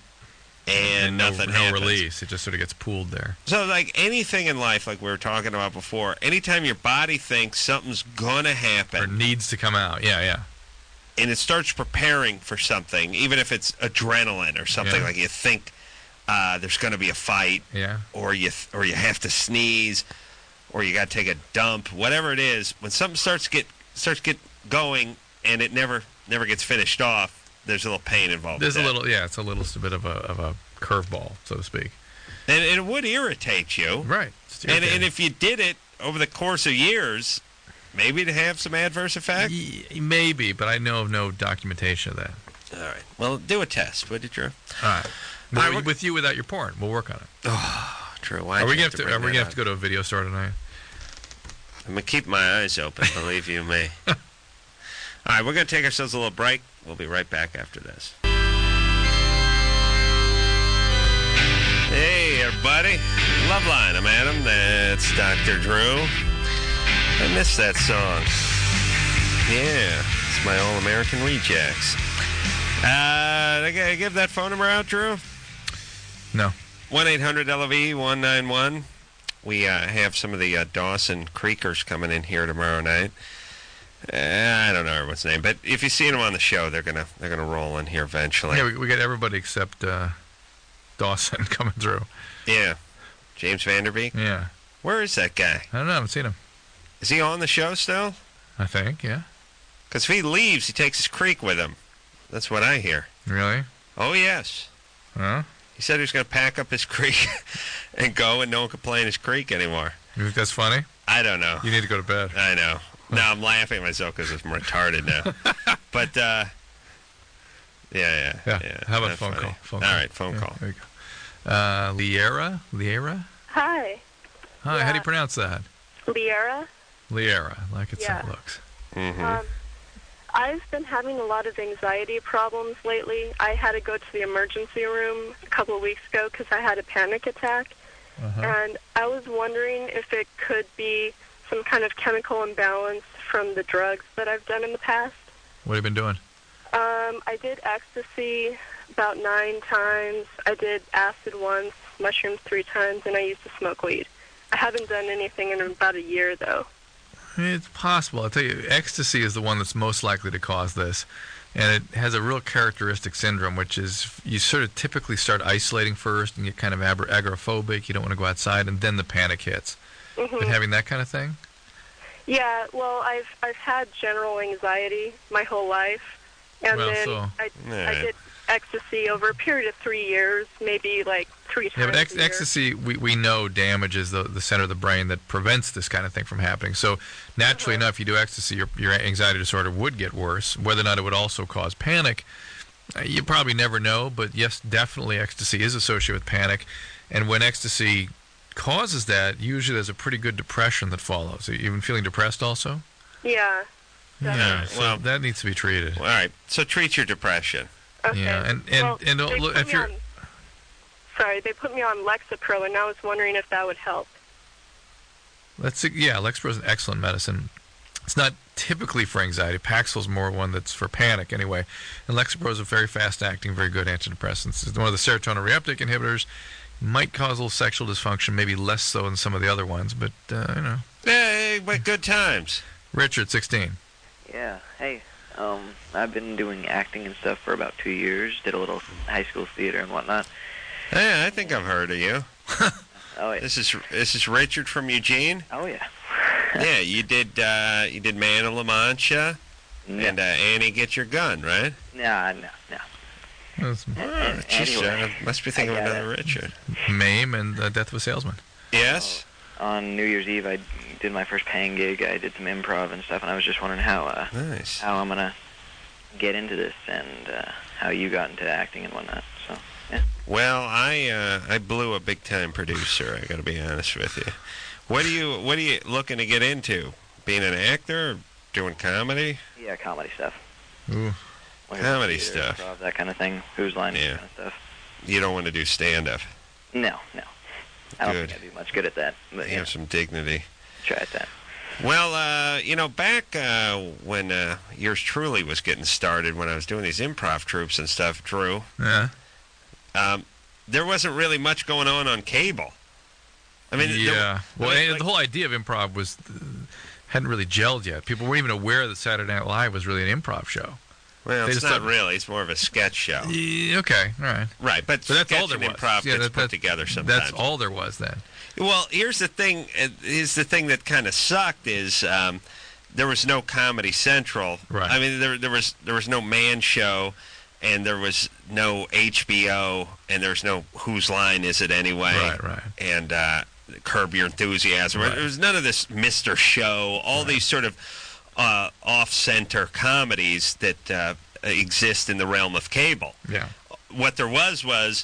And, no, nothing no happens. release. It just sort of gets pooled there. So like anything in life, like we were talking about before, anytime your body thinks something's gonna happen or needs to come out, yeah, yeah, and it starts preparing for something, even if it's adrenaline or something, Yeah. like you think uh, there's going to be a fight, yeah, or you th- or you have to sneeze, or you got to take a dump, whatever it is. When something starts get starts get going and it never never gets finished off, there's a little pain involved. There's a with that. little, yeah, it's a little bit of a of a curveball, so to speak. and, and it would irritate you, right? And and if you did it over the course of years, maybe to have some adverse effect. Maybe, but I know of no documentation of that. All right. Well, do a test, would you, Drew? All right. Well, right, with you without your porn. We'll work on it. Oh, true. Why Are we have gonna have to to? bring Are we that gonna have up? to go to a video store tonight? I'm going to keep my eyes open, believe you me. All right, we're going to take ourselves a little break. We'll be right back after this. Hey, everybody. Loveline, I'm Adam. That's Doctor Drew. I missed that song. Yeah, it's my All-American Rejects. Uh, I gotta give that phone number out, Drew? No. one eight hundred L O V one nine one. We uh, have some of the uh, Dawson Creekers coming in here tomorrow night. Uh, I don't know everyone's name, but if you see them on the show, they're gonna they're gonna roll in here eventually. Yeah, we, we got everybody except uh, Dawson coming through. Yeah. James Vanderbeek? Yeah. Where is that guy? I don't know. I haven't seen him. Is he on the show still? I think, yeah. Because if he leaves, he takes his creek with him. That's what I hear. Really? Oh, yes. Huh? He said he was going to pack up his creek and go, and no one could play in his creek anymore. You think that's funny? I don't know. You need to go to bed. I know. No, I'm laughing at myself because I'm retarded now. But, uh... Yeah, yeah, Yeah. yeah. How about Not phone funny. call? Phone All call. right, phone Yeah, call. There you go. Uh, Liera? Liera? Hi. Hi, how do you pronounce that? Liera. Liera, like it Yeah. looks. Mm-hmm. Um, I've been having a lot of anxiety problems lately. I had to go to the emergency room a couple of weeks ago because I had a panic attack. Uh-huh. And I was wondering if it could be some kind of chemical imbalance from the drugs that I've done in the past. What have you been doing? Um, I did ecstasy about nine times. I did acid once, mushrooms three times, and I used to smoke weed. I haven't done anything in about a year, though. It's possible. I'll tell you, ecstasy is the one that's most likely to cause this. And it has a real characteristic syndrome, which is you sort of typically start isolating first and get kind of ag- agoraphobic. You don't want to go outside, and then the panic hits. Mhm. Been having that kind of thing? Yeah, well, I've I've had general anxiety my whole life, and Well, then so- I, Yeah. I did ecstasy over a period of three years, maybe like three Yeah, times but ex- a year. ecstasy, we, we know damages the, the center of the brain that prevents this kind of thing from happening. So naturally enough, you do ecstasy, your, your anxiety disorder would get worse. Whether or not it would also cause panic, uh, you probably never know. But yes, definitely ecstasy is associated with panic. And when ecstasy causes that, usually there's a pretty good depression that follows. You've been feeling depressed also? Yeah. Yeah, so well, that needs to be treated. All right, so treat your depression. Okay. Yeah, and and, Well, and they look, put if me you're on- Sorry, they put me on Lexapro, and I was wondering if that would help. Let's see, yeah, Lexapro is an excellent medicine. It's not typically for anxiety. Paxil's more one that's for panic anyway. And Lexapro is a very fast-acting, very good antidepressant. It's one of the serotonin reuptake inhibitors. Might cause a little sexual dysfunction, maybe less so than some of the other ones, but, uh, you know. Hey, but good times. Richard, sixteen. Yeah. Hey. Um, I've been doing acting and stuff for about two years. Did a little high school theater and whatnot. Hey, I think I've heard of you. Oh yeah. This is this is Richard from Eugene. Oh yeah. Yeah, you did uh, you did Man of La Mancha, and uh, Annie Get Your Gun, right? Nah, no, no. That's, Oh, geez, anyway, I must be thinking I of got another it. Richard. Mame and uh, Death of a Salesman. Yes. On New Year's Eve, I did my first paying gig. I did some improv and stuff, and I was just wondering how uh, nice. how I'm gonna get into this and uh, how you got into acting and whatnot. So yeah. Well, I uh, I blew a big time producer. I got to be honest with you. What are you What are you looking to get into? Being an actor, or doing comedy? Yeah, comedy stuff. Ooh. Like Comedy theater, stuff. improv, that kind of thing. Who's line Yeah. kind of stuff. You don't want to do stand up. No, no. I don't Good. think I'd be much good at that. But You yeah, have some dignity. try at that. Well, uh, you know, back uh, when uh, yours truly was getting started, when I was doing these improv troupes and stuff, Drew, Yeah. um, there wasn't really much going on on cable. I mean, there- yeah. Well, I mean, and like- the whole idea of improv was uh, hadn't really gelled yet. People weren't even aware that Saturday Night Live was really an improv show. well, they it's just not thought- really. It's more of a sketch show. Yeah, okay, all right. Right, but, But that's sketch all there and was. improv Yeah, gets that- put that- together sometimes. That's all there was then. Well, here's the thing. uh, Is the thing that kind of sucked is um, there was no Comedy Central. Right. I mean, there there was there was no Man Show, and there was no H B O, and there was no Whose Line Is It Anyway? Right, right. And uh, Curb Your Enthusiasm. Right. There was none of this Mister Show. All these sort of uh, off-center comedies that uh, exist in the realm of cable. Yeah. What there was was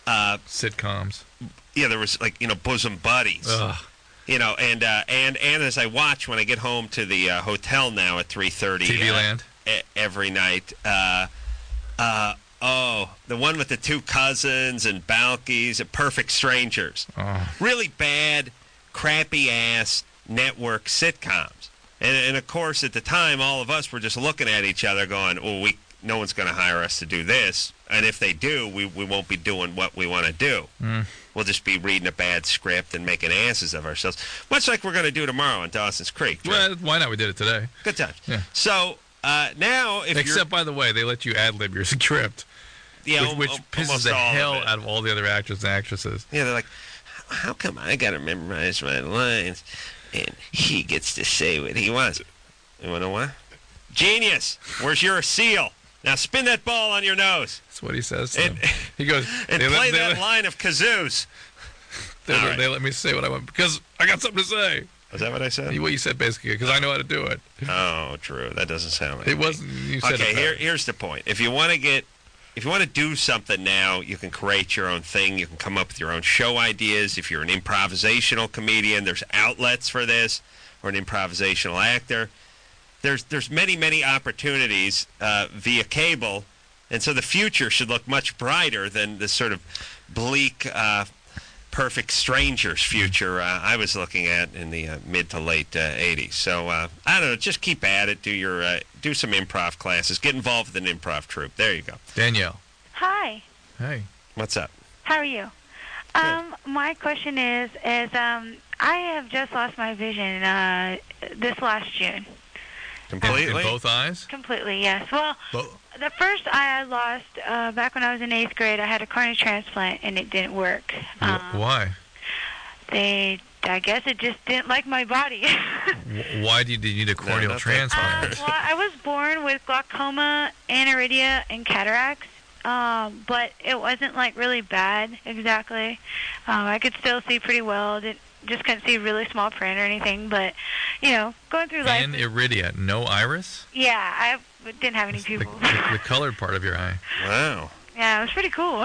uh, sitcoms. Yeah, there was like you know bosom buddies. Ugh. You know, and uh, and and as I watch when I get home to the uh, hotel now at three thirty, T V uh, Land e- every night. Uh, uh, oh, the one with the two cousins and Balkies, and Perfect Strangers. Oh. Really bad, crappy ass network sitcoms. And and of course, at the time, all of us were just looking at each other, going, "Well, we no one's going to hire us to do this, and if they do, we we won't be doing what we want to do." Mm. We'll just be reading a bad script and making asses of ourselves, much like we're going to do tomorrow in Dawson's Creek. Well, why not? We did it today. Good times. Yeah. So uh, now, if Except, you're, by the way, they let you ad-lib your script, Yeah, which, which al- pisses almost the all of hell it. out of all the other actors and actresses. yeah, they're like, how come I got to memorize my lines, and he gets to say what he wants? You want to know what? Genius. Where's your seal? Now spin that ball on your nose. That's what he says to And, them. He goes, and they play let, they that let- line of kazoos. They, All let- right. they let me say what I want because I got something to say. Was that what I said? What you said, basically, because I know how to do it. Oh, true. That doesn't sound right. It wasn't. You said Okay, it here, better. here's the point. If you want to get, if you want to do something now, you can create your own thing. You can come up with your own show ideas. If you're an improvisational comedian, there's outlets for this, or an improvisational actor. There's there's many many opportunities uh, via cable, and so the future should look much brighter than this sort of bleak, uh, Perfect Strangers future uh, I was looking at in the uh, mid to late uh, eighties. So uh, I don't know, just keep at it. Do your uh, do some improv classes. Get involved with an improv troupe. There you go. Danielle. Hi. Hey. What's up? How are you? Um, my question is, is um, I have just lost my vision uh, this last June. Completely? In both eyes? Completely, yes. Well, Bo- the first eye I lost uh, back when I was in eighth grade, I had a cornea transplant, and it didn't work. Wh- Um, Why? they, I guess it just didn't like my body. Wh- Why did you need a corneal not that transplant? well, I was born with glaucoma, aniridia, and cataracts. Um, but it wasn't like really bad exactly. Um, I could still see pretty well. Didn't, just couldn't see really small print or anything. But you know, going through life. And iridia, no iris? Yeah, I didn't have any The, pupils. the, the colored part of your eye. Wow. Yeah, it was pretty cool.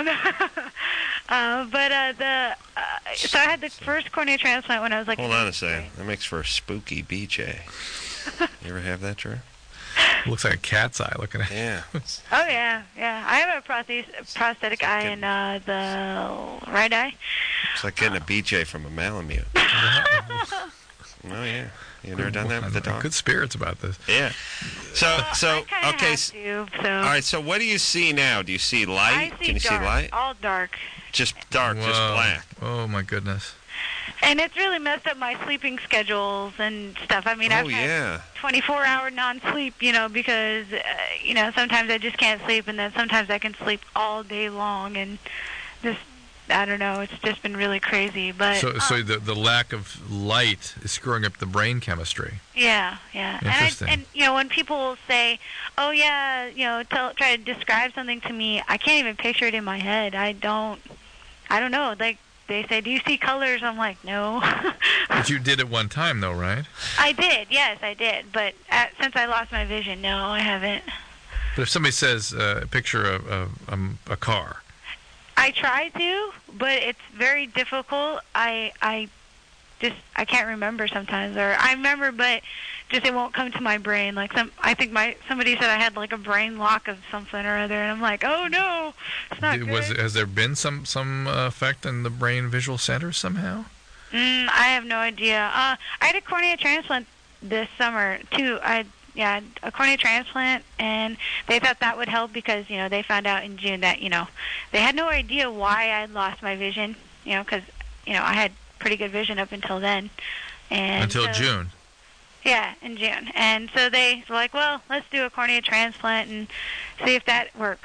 uh, but uh, the uh, so I had the first cornea transplant when I was like. Hold on a second. That makes for a spooky B J. You ever have that, Drew? Looks like a cat's eye looking at Yeah. Oh yeah, yeah. I have a prosthes- prosthetic eye in uh, the right eye. It's like getting a B J from a Malamute. Oh, yeah. You never done that with the dog? Good spirits about this. Yeah. So, so okay. have s- to, so. All right. So, what do you see now? Do you see light? I see Can you dark, see light? all dark. Just dark, just Whoa. black. Oh, my goodness. And it's really messed up my sleeping schedules and stuff. I mean, Oh, I've had yeah. twenty-four hour non-sleep, you know, because, uh, you know, sometimes I just can't sleep, and then sometimes I can sleep all day long, and just, I don't know, it's just been really crazy. But So, uh, so the, the lack of light is screwing up the brain chemistry. yeah, yeah. Interesting. And, I, and, you know, when people say, oh, yeah, you know, tell, try to describe something to me, I can't even picture it in my head. I don't, I don't know, like, they say, do you see colors? I'm like, no. But you did it one time, though, right? I did, yes, I did. But uh, since I lost my vision, no, I haven't. But if somebody says, uh, picture a, a, um, a car, I try to, but it's very difficult. I I just I can't remember sometimes, or I remember, but just it won't come to my brain. Like some, I think my somebody said I had like a brain lock of something or other, and I'm like, oh no, it's not Did- good. was has there been some some uh, effect in the brain visual center somehow? Mm, I have no idea. Uh, I had a cornea transplant this summer too. I yeah, a cornea transplant, and they thought that would help because you know they found out in June that you know they had no idea why I'd lost my vision. You know, because you know I had pretty good vision up until then. And Until so- June. Yeah, in June. And so they were like, well, let's do a cornea transplant and see if that works.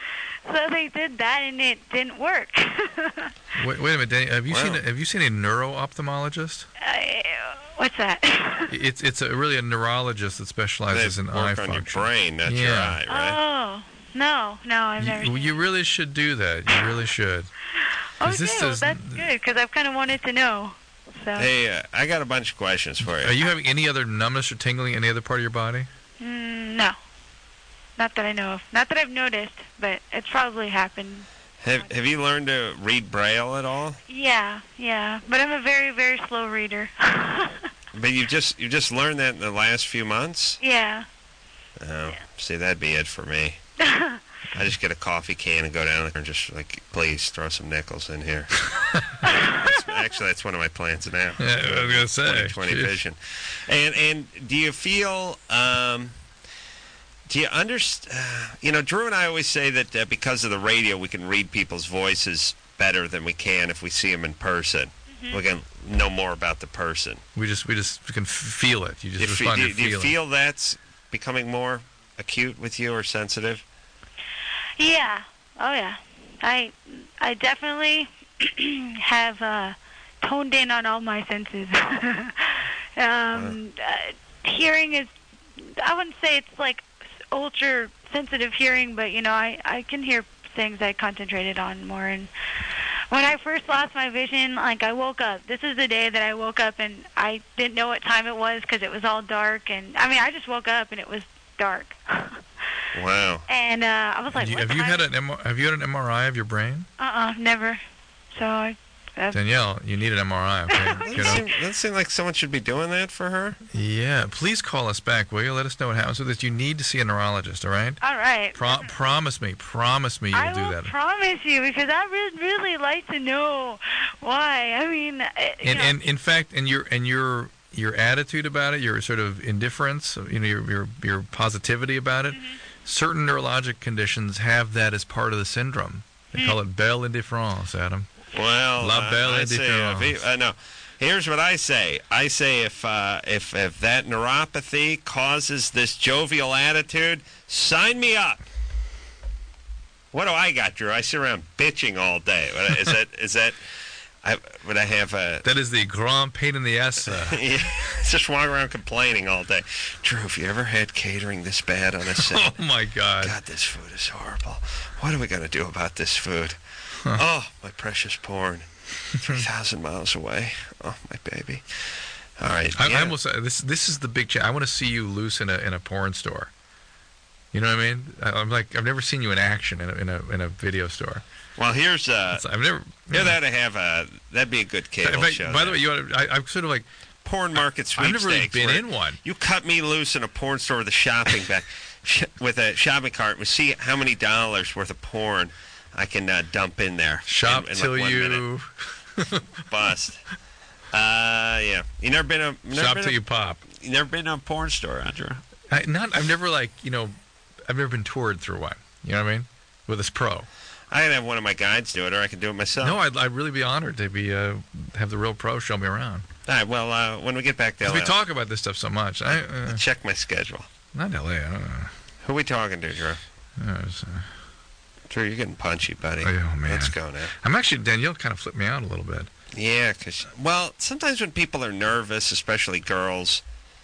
So they did that, and it didn't work. Wait, wait a minute, Danny. Have you Wow. seen a, have you seen a neuro-ophthalmologist? Uh, what's that? It's it's a, really a neurologist that specializes They in work eye on function. your brain, not your Yeah. eye, right? Oh, no, no, I've never You, seen you really should do that. You really should. 'Cause Okay, this well, does- that's good, because I've kind of wanted to know. So. Hey, uh, I got a bunch of questions for you. Are you having any other numbness or tingling in any other part of your body? Mm, no. Not that I know of. Not that I've noticed, but it's probably happened. Have Have you learned to read Braille at all? Yeah, yeah. But I'm a very, very slow reader. But you just you just learned that in the last few months? Yeah. Oh, see, that'd be it for me. I just get a coffee can and go down there and just like, please throw some nickels in here. That's, actually, that's one of my plans now. Yeah, I was gonna say. twenty twenty vision. And and do you feel? Um, do you understand? Uh, you know, Drew and I always say that uh, because of the radio, we can read people's voices better than we can if we see them in person. Mm-hmm. We can know more about the person. We just we just we can f- feel it. You just If, respond do, to do you feeling. feel that's becoming more acute with you or sensitive? Yeah. Oh, yeah. I I definitely have uh, toned in on all my senses. um, uh, hearing is, I wouldn't say it's like ultra sensitive hearing, but you know, I I can hear things I concentrated on more. And when I first lost my vision, like I woke up. This is the day that I woke up, and I didn't know what time it was because it was all dark. And I mean, I just woke up and it was dark. Wow. And uh, I was like, You- what have you time? had an M R, have you had an M R I of your brain? Uh-uh, never. So I... Uh, Danielle, you need an M R I, okay? You Doesn't know? seem, doesn't seem like someone should be doing that for her. Yeah, please call us back, will you? Let us know what happens with this. You need to see a neurologist, all right? all right. Pro- promise me, promise me you'll I do will that. promise you, because I would really like to know why. I mean, uh, you And know, and in fact, and your and your your attitude about it, your sort of indifference, you know, your your your positivity about it. Mm-hmm. Certain neurologic conditions have that as part of the syndrome. They call it belle indifference, Adam. Well, La uh, belle I say, uh, indifference. vi- uh, no. Here's what I say. I say if uh, if if that neuropathy causes this jovial attitude, sign me up. What do I got, Drew? I sit around bitching all day. What- Is that is that? I, would I have a? That is the grand pain in the ass. Uh, Yeah, just walk around complaining all day. Drew, have you ever had catering this bad on a set? oh my God! God, this food is horrible. What are we going to do about this food? Oh, my precious porn. three thousand miles away. Oh, my baby. All right. I, yeah. I almost uh, this this is the big cha- I want to see you loose in a in a porn store. You know what I mean? I, I'm like I've never seen you in action in a in a, in a video store. Well, here's uh, It's- I've never. yeah, that'd have a that'd be a good cable In fact, show. by the that. way, you ought to, I, I'm sort of like porn market I've sweepstakes. never really been where in one. You cut me loose in a porn store with a shopping bag, sh- with a shopping cart. We see how many dollars worth of porn I can uh, dump in there. Shop in, in till like one you minute. Bust. Uh, yeah. You never been a never shop been till a, you pop. You never been to a porn store, Andrew? I, not I've never like you know I've never been toured through one. You know what I mean? With this pro. I can have one of my guides do it, or I can do it myself. No, I'd, I'd really be honored to be uh, have the real pro show me around. All right. Well, uh, when we get back to L A, Because we talk about this stuff so much. I uh, check my schedule. not L A. I don't know. Who are we talking to, Drew? Uh, it's, uh, Drew, you're getting punchy, buddy. Oh, man. Let's go now. I'm actually Danielle kind of flipped me out a little bit. Yeah, because well, sometimes when people are nervous, especially girls,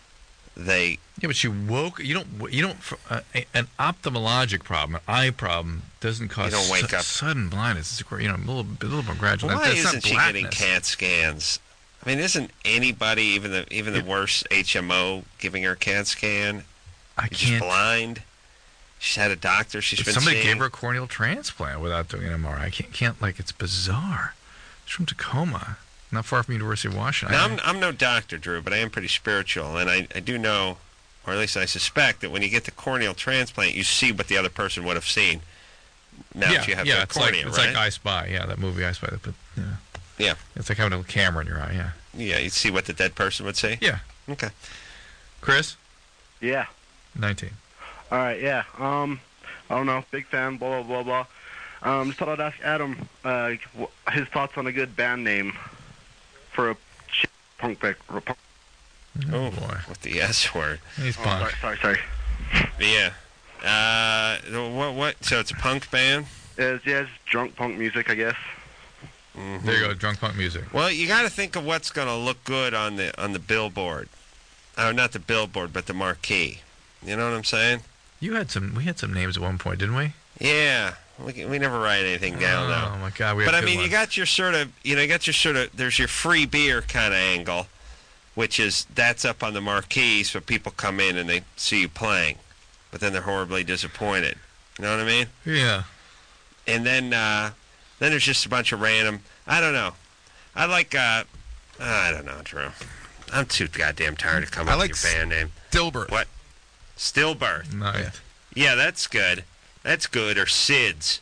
they Yeah, but you woke. You don't. You don't. Uh, an ophthalmologic problem, an eye problem, doesn't cause don't wake su- up. sudden blindness. It's, you know, a little, a little more gradual. why That's not isn't she getting blackness. CAT scans? I mean, isn't anybody, even the even the worst H M O, giving her a CAT scan? I She's can't. blind. She's had a doctor she's If been somebody seeing. gave her a corneal transplant without doing an M R I. I can't. Can't like it's bizarre. She's from Tacoma, not far from University of Washington. Now, I- I'm, I'm no doctor, Drew, but I am pretty spiritual, and I, I do know, or at least I suspect, that when you get the corneal transplant, you see what the other person would have seen. Now yeah, that you have yeah, the it's cornea, like it's right? like I Spy. Yeah, that movie I Spy. But yeah, yeah, it's like having a camera in your eye. Yeah, yeah, you'd see what the dead person would see. yeah. Okay. Chris, Yeah. nineteen. All right. Yeah. Um, I don't know. Big fan. Blah blah blah blah. Um, just thought I'd ask Adam uh, wh- his thoughts on a good band name for a ch- punk back. or punk- Oh boy, with the S word. He's Oh, punk. sorry, sorry, sorry. Yeah. Uh, what? What? So it's a punk band. It's, yeah, it's drunk punk music, I guess. Mm-hmm. There you go, drunk punk music. Well, you got to think of what's going to look good on the on the billboard. Oh, not the billboard, but the marquee. You know what I'm saying? You had some. We had some names at one point, didn't we? Yeah. We, we never write anything down, though. Oh my God, we. But had I good mean, you ones. got your sort of, you know, you got your sort of, there's your free beer kind of angle, which is that's up on the marquee, so people come in and they see you playing, but then they're horribly disappointed. You know what I mean? Yeah. And then, uh, Then there's just a bunch of random. I don't know. I like. Uh, I don't know, Drew. I'm too goddamn tired to come I up like with your band name. Stillbirth. What? Stillbirth. Nice. Yeah, that's good. That's good. Or SIDS.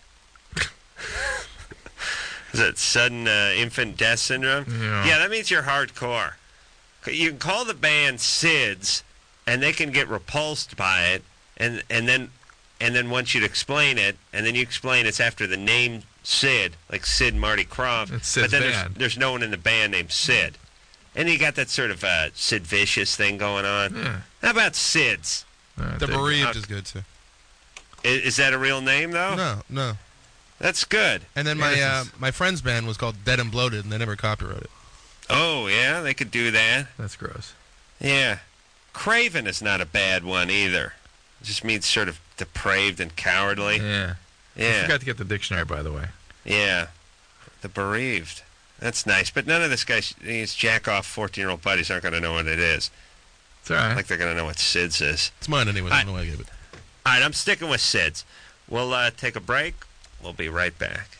Is that sudden uh, infant death syndrome? Yeah. Yeah, that means you're hardcore. You can call the band SIDS, and they can get repulsed by it, and and then and then want you to explain it, and then you explain it's after the name Sid, like Sid Marty Krofft. It's Sid's but then band. there's, there's no one in the band named Sid. And you got that sort of uh, Sid Vicious thing going on. Yeah. How about SIDS? The Bereaved is good, too. Is, is that a real name, though? No, no. That's good. And then my uh, my friend's band was called Dead and Bloated, and they never copyrighted it. Oh, yeah, they could do that. That's gross. Yeah. Craven is not a bad one, either. It just means sort of depraved and cowardly. Yeah. Yeah. I forgot to get the dictionary, by the way. Yeah. The Bereaved. That's nice. But none of this guy's these jack-off fourteen-year-old buddies aren't going to know what it is. It's all right. Like they're going to know what SIDS is. It's mine anyway. I don't know why I gave it. All right, I'm sticking with SIDS. We'll uh, take a break. We'll be right back.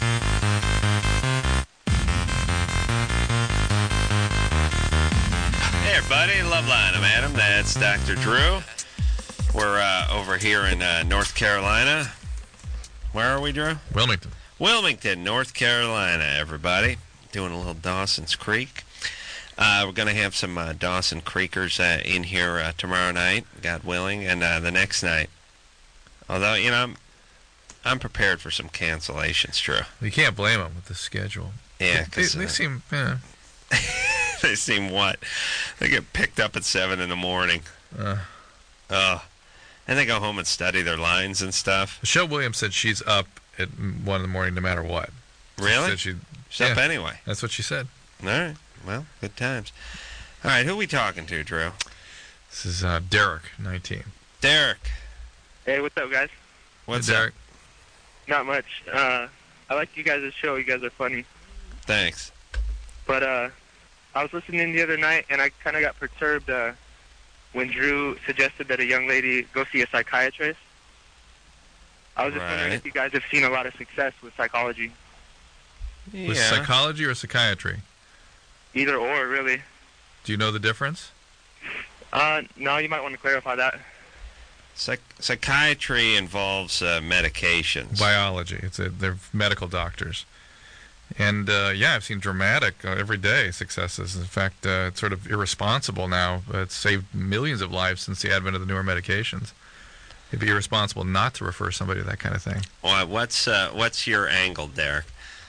Hey, everybody. Loveline. I'm Adam. That's Doctor Drew. We're uh, over here in uh, North Carolina. Where are we, Drew? Wilmington. Wilmington, North Carolina, everybody. Doing a little Dawson's Creek. Uh, we're going to have some uh, Dawson Creekers uh, in here uh, tomorrow night, God willing, and uh, the next night. Although, you know, I'm, I'm prepared for some cancellations, Drew. You can't blame them with the schedule. Yeah, They, because they uh, seem, yeah. they seem what? They get picked up at seven in the morning. Uh, Oh, and they go home and study their lines and stuff. Michelle Williams said she's up at one in the morning no matter what. Really? She said she, She's up anyway. That's what she said. All right. Well, good times. All right, who are we talking to, Drew? This is uh, Derek, nineteen. Derek. Hey, what's up, guys? What's hey, Derek? Up? Not much. Uh, I like you guys' show. You guys are funny. Thanks. But uh, I was listening the other night, and I kind of got perturbed uh, when Drew suggested that a young lady go see a psychiatrist. I was just Right. wondering if you guys have seen a lot of success with psychology. With Yeah. psychology or psychiatry? Either or, really. Do you know the difference? Uh, no, you might want to clarify that. Psych- psychiatry involves uh, medications. Biology. It's a, they're medical doctors. And, uh, yeah, I've seen dramatic, uh, every day, successes. In fact, uh, it's sort of irresponsible now. It's saved millions of lives since the advent of the newer medications. It'd be irresponsible not to refer somebody to that kind of thing. Well, what's uh, what's your angle, Derek?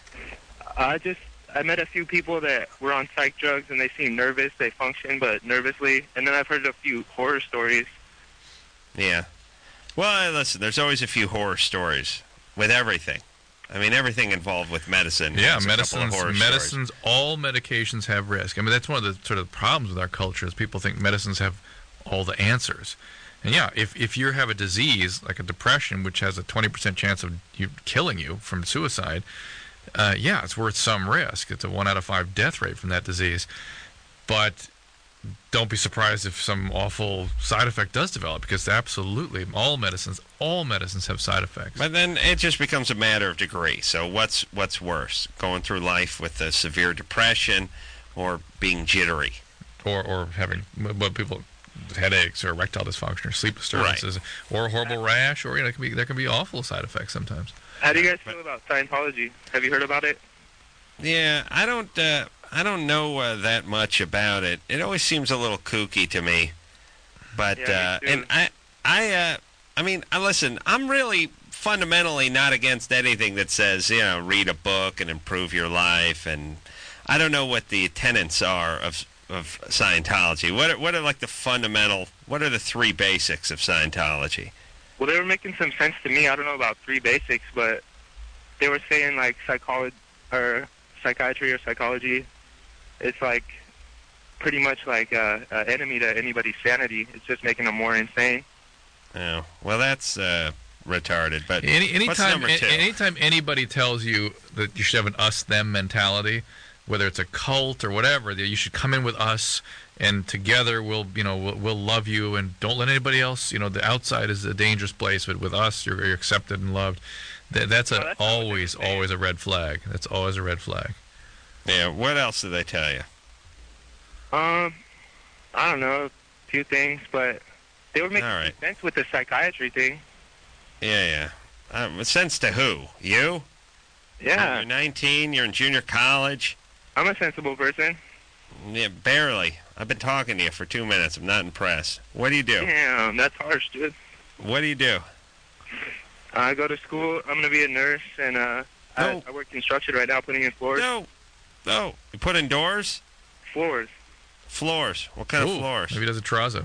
I just, I met a few people that were on psych drugs, and they seem nervous. They function, but nervously. And then I've heard a few horror stories. Yeah. Well, listen, there's always a few horror stories with everything. I mean, everything involved with medicine. Yeah, has a couple of medicines, horror medicines, stories. all medications have risk. I mean, that's one of the sort of problems with our culture is people think medicines have all the answers. And yeah, if, if you have a disease like a depression, which has a twenty percent chance of you killing you from suicide, uh, yeah, it's worth some risk. It's a one out of five death rate from that disease. But don't be surprised if some awful side effect does develop, because absolutely all medicines, all medicines have side effects. But then it just becomes a matter of degree. So what's what's worse, going through life with a severe depression or being jittery? Or or having what people headaches or erectile dysfunction or sleep disturbances or a horrible rash, or you know, it can be there can be awful side effects sometimes. How do you guys feel about Scientology? Have you heard about it? Yeah, I don't. Uh, I don't know uh, that much about it. It always seems a little kooky to me. But Yeah, me uh, and I, I, uh, I mean, I listen. I'm really fundamentally not against anything that says, you know, read a book and improve your life. And I don't know what the tenets are of of Scientology. What are, what are like the fundamental? What are the three basics of Scientology? Well, they were making some sense to me. I don't know about three basics, but they were saying like psychology or psychiatry or psychology. It's like pretty much like a, a enemy to anybody's sanity. It's just making them more insane. Oh, well, that's uh, retarded. But Any what's anytime number two? a- anytime anybody tells you that you should have an us-them mentality, whether it's a cult or whatever, that you should come in with us and together we'll you know we'll, we'll love you, and don't let anybody else, you know, the outside is a dangerous place, but with us you're, you're accepted and loved. Th- that's a always, always a red flag. That's always a red flag. Yeah. What else did they tell you? Um, I don't know, a few things, but they were making All right. sense with the psychiatry thing. Yeah, yeah. Um, sense to who? You? Yeah. You're nineteen. You're in junior college. I'm a sensible person. Yeah, barely. I've been talking to you for two minutes. I'm not impressed. What do you do? Damn, that's harsh, dude. What do you do? I go to school. I'm gonna be a nurse, and uh, I, I work construction right now, putting in floors. No. No. You put in doors? Floors. Floors. What kind Ooh, of floors? Maybe he does a terrazzo.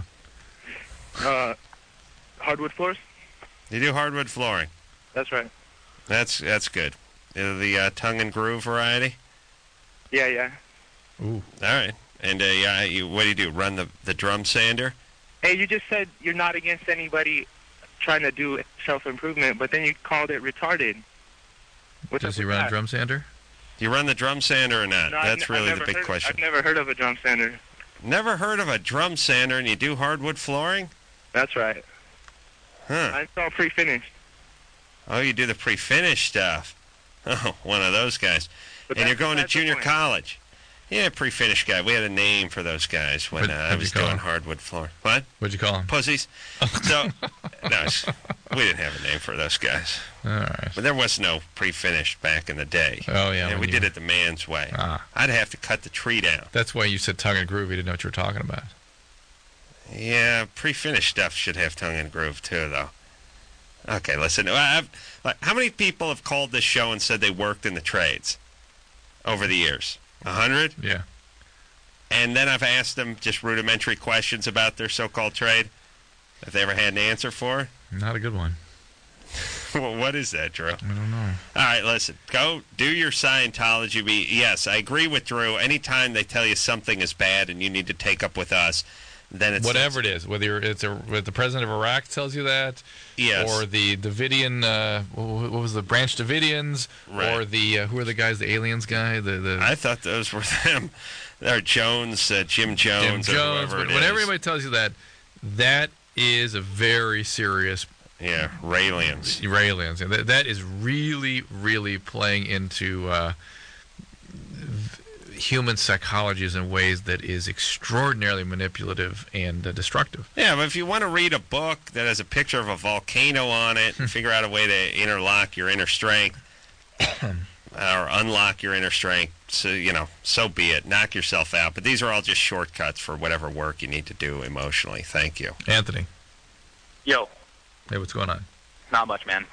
Uh, hardwood floors. You do hardwood flooring. That's right. That's that's good. Uh, the uh, tongue and groove variety. Yeah, yeah. Ooh. All right. And uh, yeah, you, what do you do? Run the the drum sander? Hey, you just said you're not against anybody trying to do self-improvement, but then you called it retarded. What's Does up he with run that? a drum sander? Do you run the drum sander or not? No, I've That's n- I've really the never big heard- question. I've never heard of a drum sander. Never heard of a drum sander and you do hardwood flooring? That's right. Huh. I install pre-finished. Oh, you do the pre-finished stuff. Oh, one of those guys. But and you're that's- going to that's the junior point. college. Yeah, pre-finished guy. We had a name for those guys when What- uh, I what'd was you call doing them? hardwood floor. What? What'd you call them? Pussies. So, no, it's- we didn't have a name for those guys. All right. But there was no pre-finished back in the day. Oh, yeah, And when we you- did it the man's way. Ah. I'd have to cut the tree down. That's why you said tongue and groove. You didn't know what you were talking about. Yeah, pre-finished stuff should have tongue and groove too, though. Okay, listen. I've, like, how many people have called this show and said they worked in the trades over the years? A hundred? Yeah. And then I've asked them just rudimentary questions about their so-called trade. If they ever had an answer for it. Not a good one. Well, what is that, Drew? I don't know. All right, listen. Go do your Scientology. Be yes, I agree with Drew. Anytime they tell you something is bad and you need to take up with us, then it's Whatever it is, whether you're, it's a, whether the president of Iraq tells you that, Yes. or the Davidian, uh, what what was the Branch Davidians, Right. or the uh, who are the guys, the aliens guy, the the I thought those were them. They're Jones, uh, Jim Jones, Jim or Jones. whoever When, it when is. everybody tells you that, that is a very serious. Yeah, Raelians. Raelians. And that, that is really, really playing into uh, human psychologies in ways that is extraordinarily manipulative and uh, destructive. Yeah, but if you want to read a book that has a picture of a volcano on it and figure out a way to interlock your inner strength or unlock your inner strength, so you know, so be it. Knock yourself out. But these are all just shortcuts for whatever work you need to do emotionally. Thank you. Anthony. Yo, Hey, what's going on? not much, man.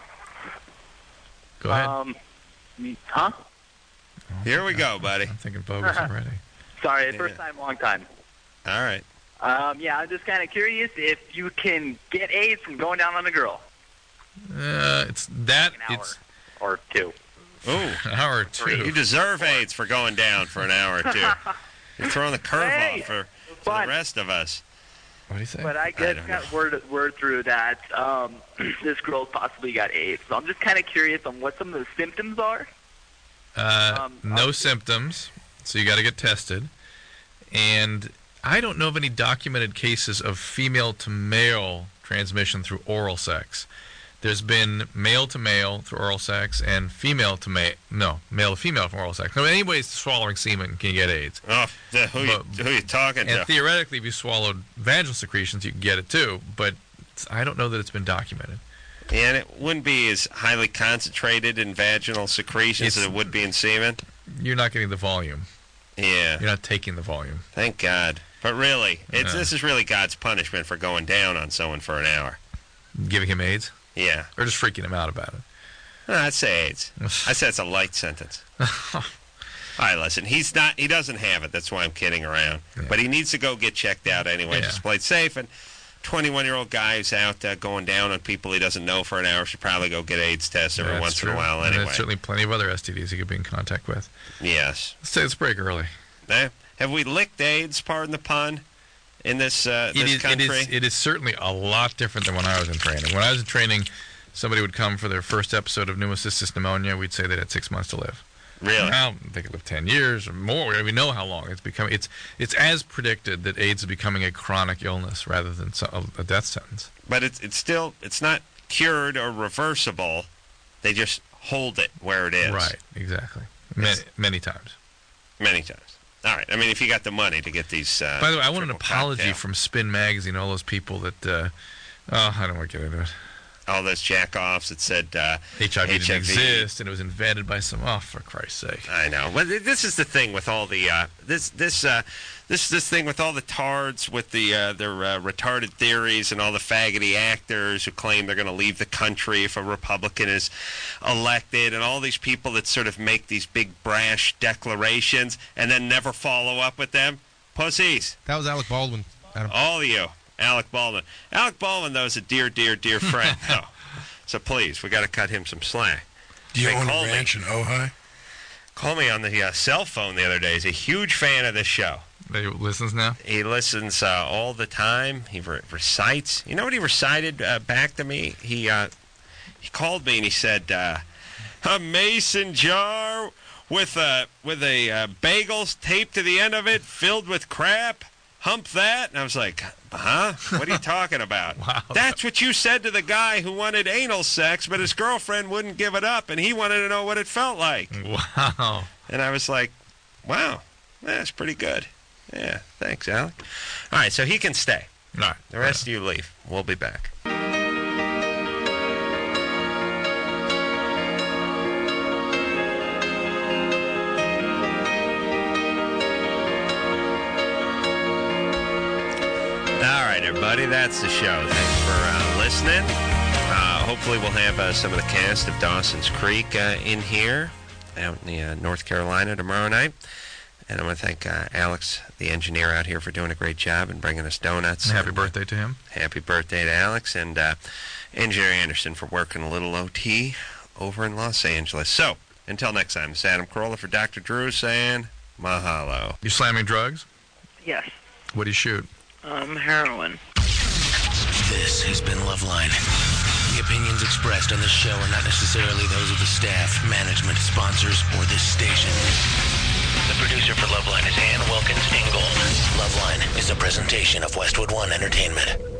Go ahead. Um, me- huh? Here we go, buddy. I'm thinking bogus already. Sorry, first time, long time. All right. Um, yeah, I'm just kind of curious if you can get AIDS from going down on a girl. Uh, it's that. An hour It's or two. Ooh, an hour or two. You deserve AIDS for going down for an hour or two. You're throwing the curve Hey, off for, for the rest of us. What do you say? But I I guess don't got word word through that um, this girl possibly got AIDS. So I'm just kind of curious on what some of the symptoms are. Uh, Um, no symptoms, so you got to get tested. And I don't know of any documented cases of female to male transmission through oral sex. There's been male to male through oral sex and female to male, no, male to female from oral sex. No, anybody's swallowing semen can get AIDS. Oh, the- who, you, who you talking And to? theoretically, if you swallowed vaginal secretions, you can get it too. But it's, I don't know that it's been documented. And it wouldn't be as highly concentrated in vaginal secretions as it would be in semen. You're not getting the volume. Yeah. You're not taking the volume. Thank God. But really, it's Yeah. this is really God's punishment for going down on someone for an hour. Giving him AIDS? Yeah. Or just freaking him out about it? No, I'd say AIDS. I said it's a light sentence. All right, listen. He's not. He doesn't have it. That's why I'm kidding around. But he needs to go get checked out anyway. Yeah. Just play it safe. And twenty-one-year-old guy who's out uh, going down on people he doesn't know for an hour should probably go get AIDS tests every That's once true. in a while And anyway. there's certainly plenty of other S T Ds he could be in contact with. Yes. Let's take this break early. Eh? Have we licked AIDS, pardon the pun, in this, uh, It this is, it, country? is, it is certainly a lot different than when I was in training. When I was in training, somebody would come for their first episode of pneumocystis pneumonia. We'd say they had six months to live. Really? Now they could live ten years or more. We know how long it's become. It's it's as predicted that AIDS is becoming a chronic illness rather than so- a death sentence. But it's it's still it's not cured or reversible They just hold it where it is. Right, exactly. Many, many times. Many times. All right. I mean, if you got the money to get these. Uh, By the way, I want an triple apology cocktail. from Spin Magazine, all those people that. Uh, oh, I don't want to get into it. All those jack-offs that said uh, H I V didn't H I V. exist, and it was invented by some. Oh, for Christ's sake! I know. Well, th- this is the thing with all the uh, this this uh, this this thing with all the tards with the uh, their uh, retarded theories and all the faggoty actors who claim they're going to leave the country if a Republican is elected, and all these people that sort of make these big brash declarations and then never follow up with them. Pussies. That was Alec Baldwin. Adam. All of you. Alec Baldwin. Alec Baldwin, though, is a dear, dear, dear friend. No. So please, we got to cut him some slack. Do you Hey, own call a me. ranch in Ojai? Called me on the uh, cell phone the other day. He's a huge fan of this show. He listens now? He listens uh, all the time. He re- recites. You know what he recited uh, back to me? He uh, he called me and he said, uh, a mason jar with a, with a uh, bagels taped to the end of it filled with crap. Hump that. And I was like, huh? What are you talking about? Wow. That's what you said to the guy who wanted anal sex, but his girlfriend wouldn't give it up, and he wanted to know what it felt like. Wow. And I was like, wow, that's pretty good. Yeah, thanks, Alec. All right, so he can stay. All right. The rest of you leave. We'll be back. All right, everybody, that's the show. Thanks for uh, listening. Uh, hopefully we'll have uh, some of the cast of Dawson's Creek uh, in here out in the, uh, North Carolina tomorrow night. And I want to thank uh, Alex, the engineer out here, for doing a great job and bringing us donuts. And happy And, birthday to him. Happy birthday to Alex. And uh, Engineer Anderson for working a little O T over in Los Angeles. So, until next time, this is Adam Carolla for Doctor Drew saying mahalo. You slamming drugs? Yes. What do you shoot? Um, heroin. This has been Loveline. The opinions expressed on this show are not necessarily those of the staff, management, sponsors, or this station. The producer for Loveline is Ann Wilkins Ingold. Loveline is a presentation of Westwood One Entertainment.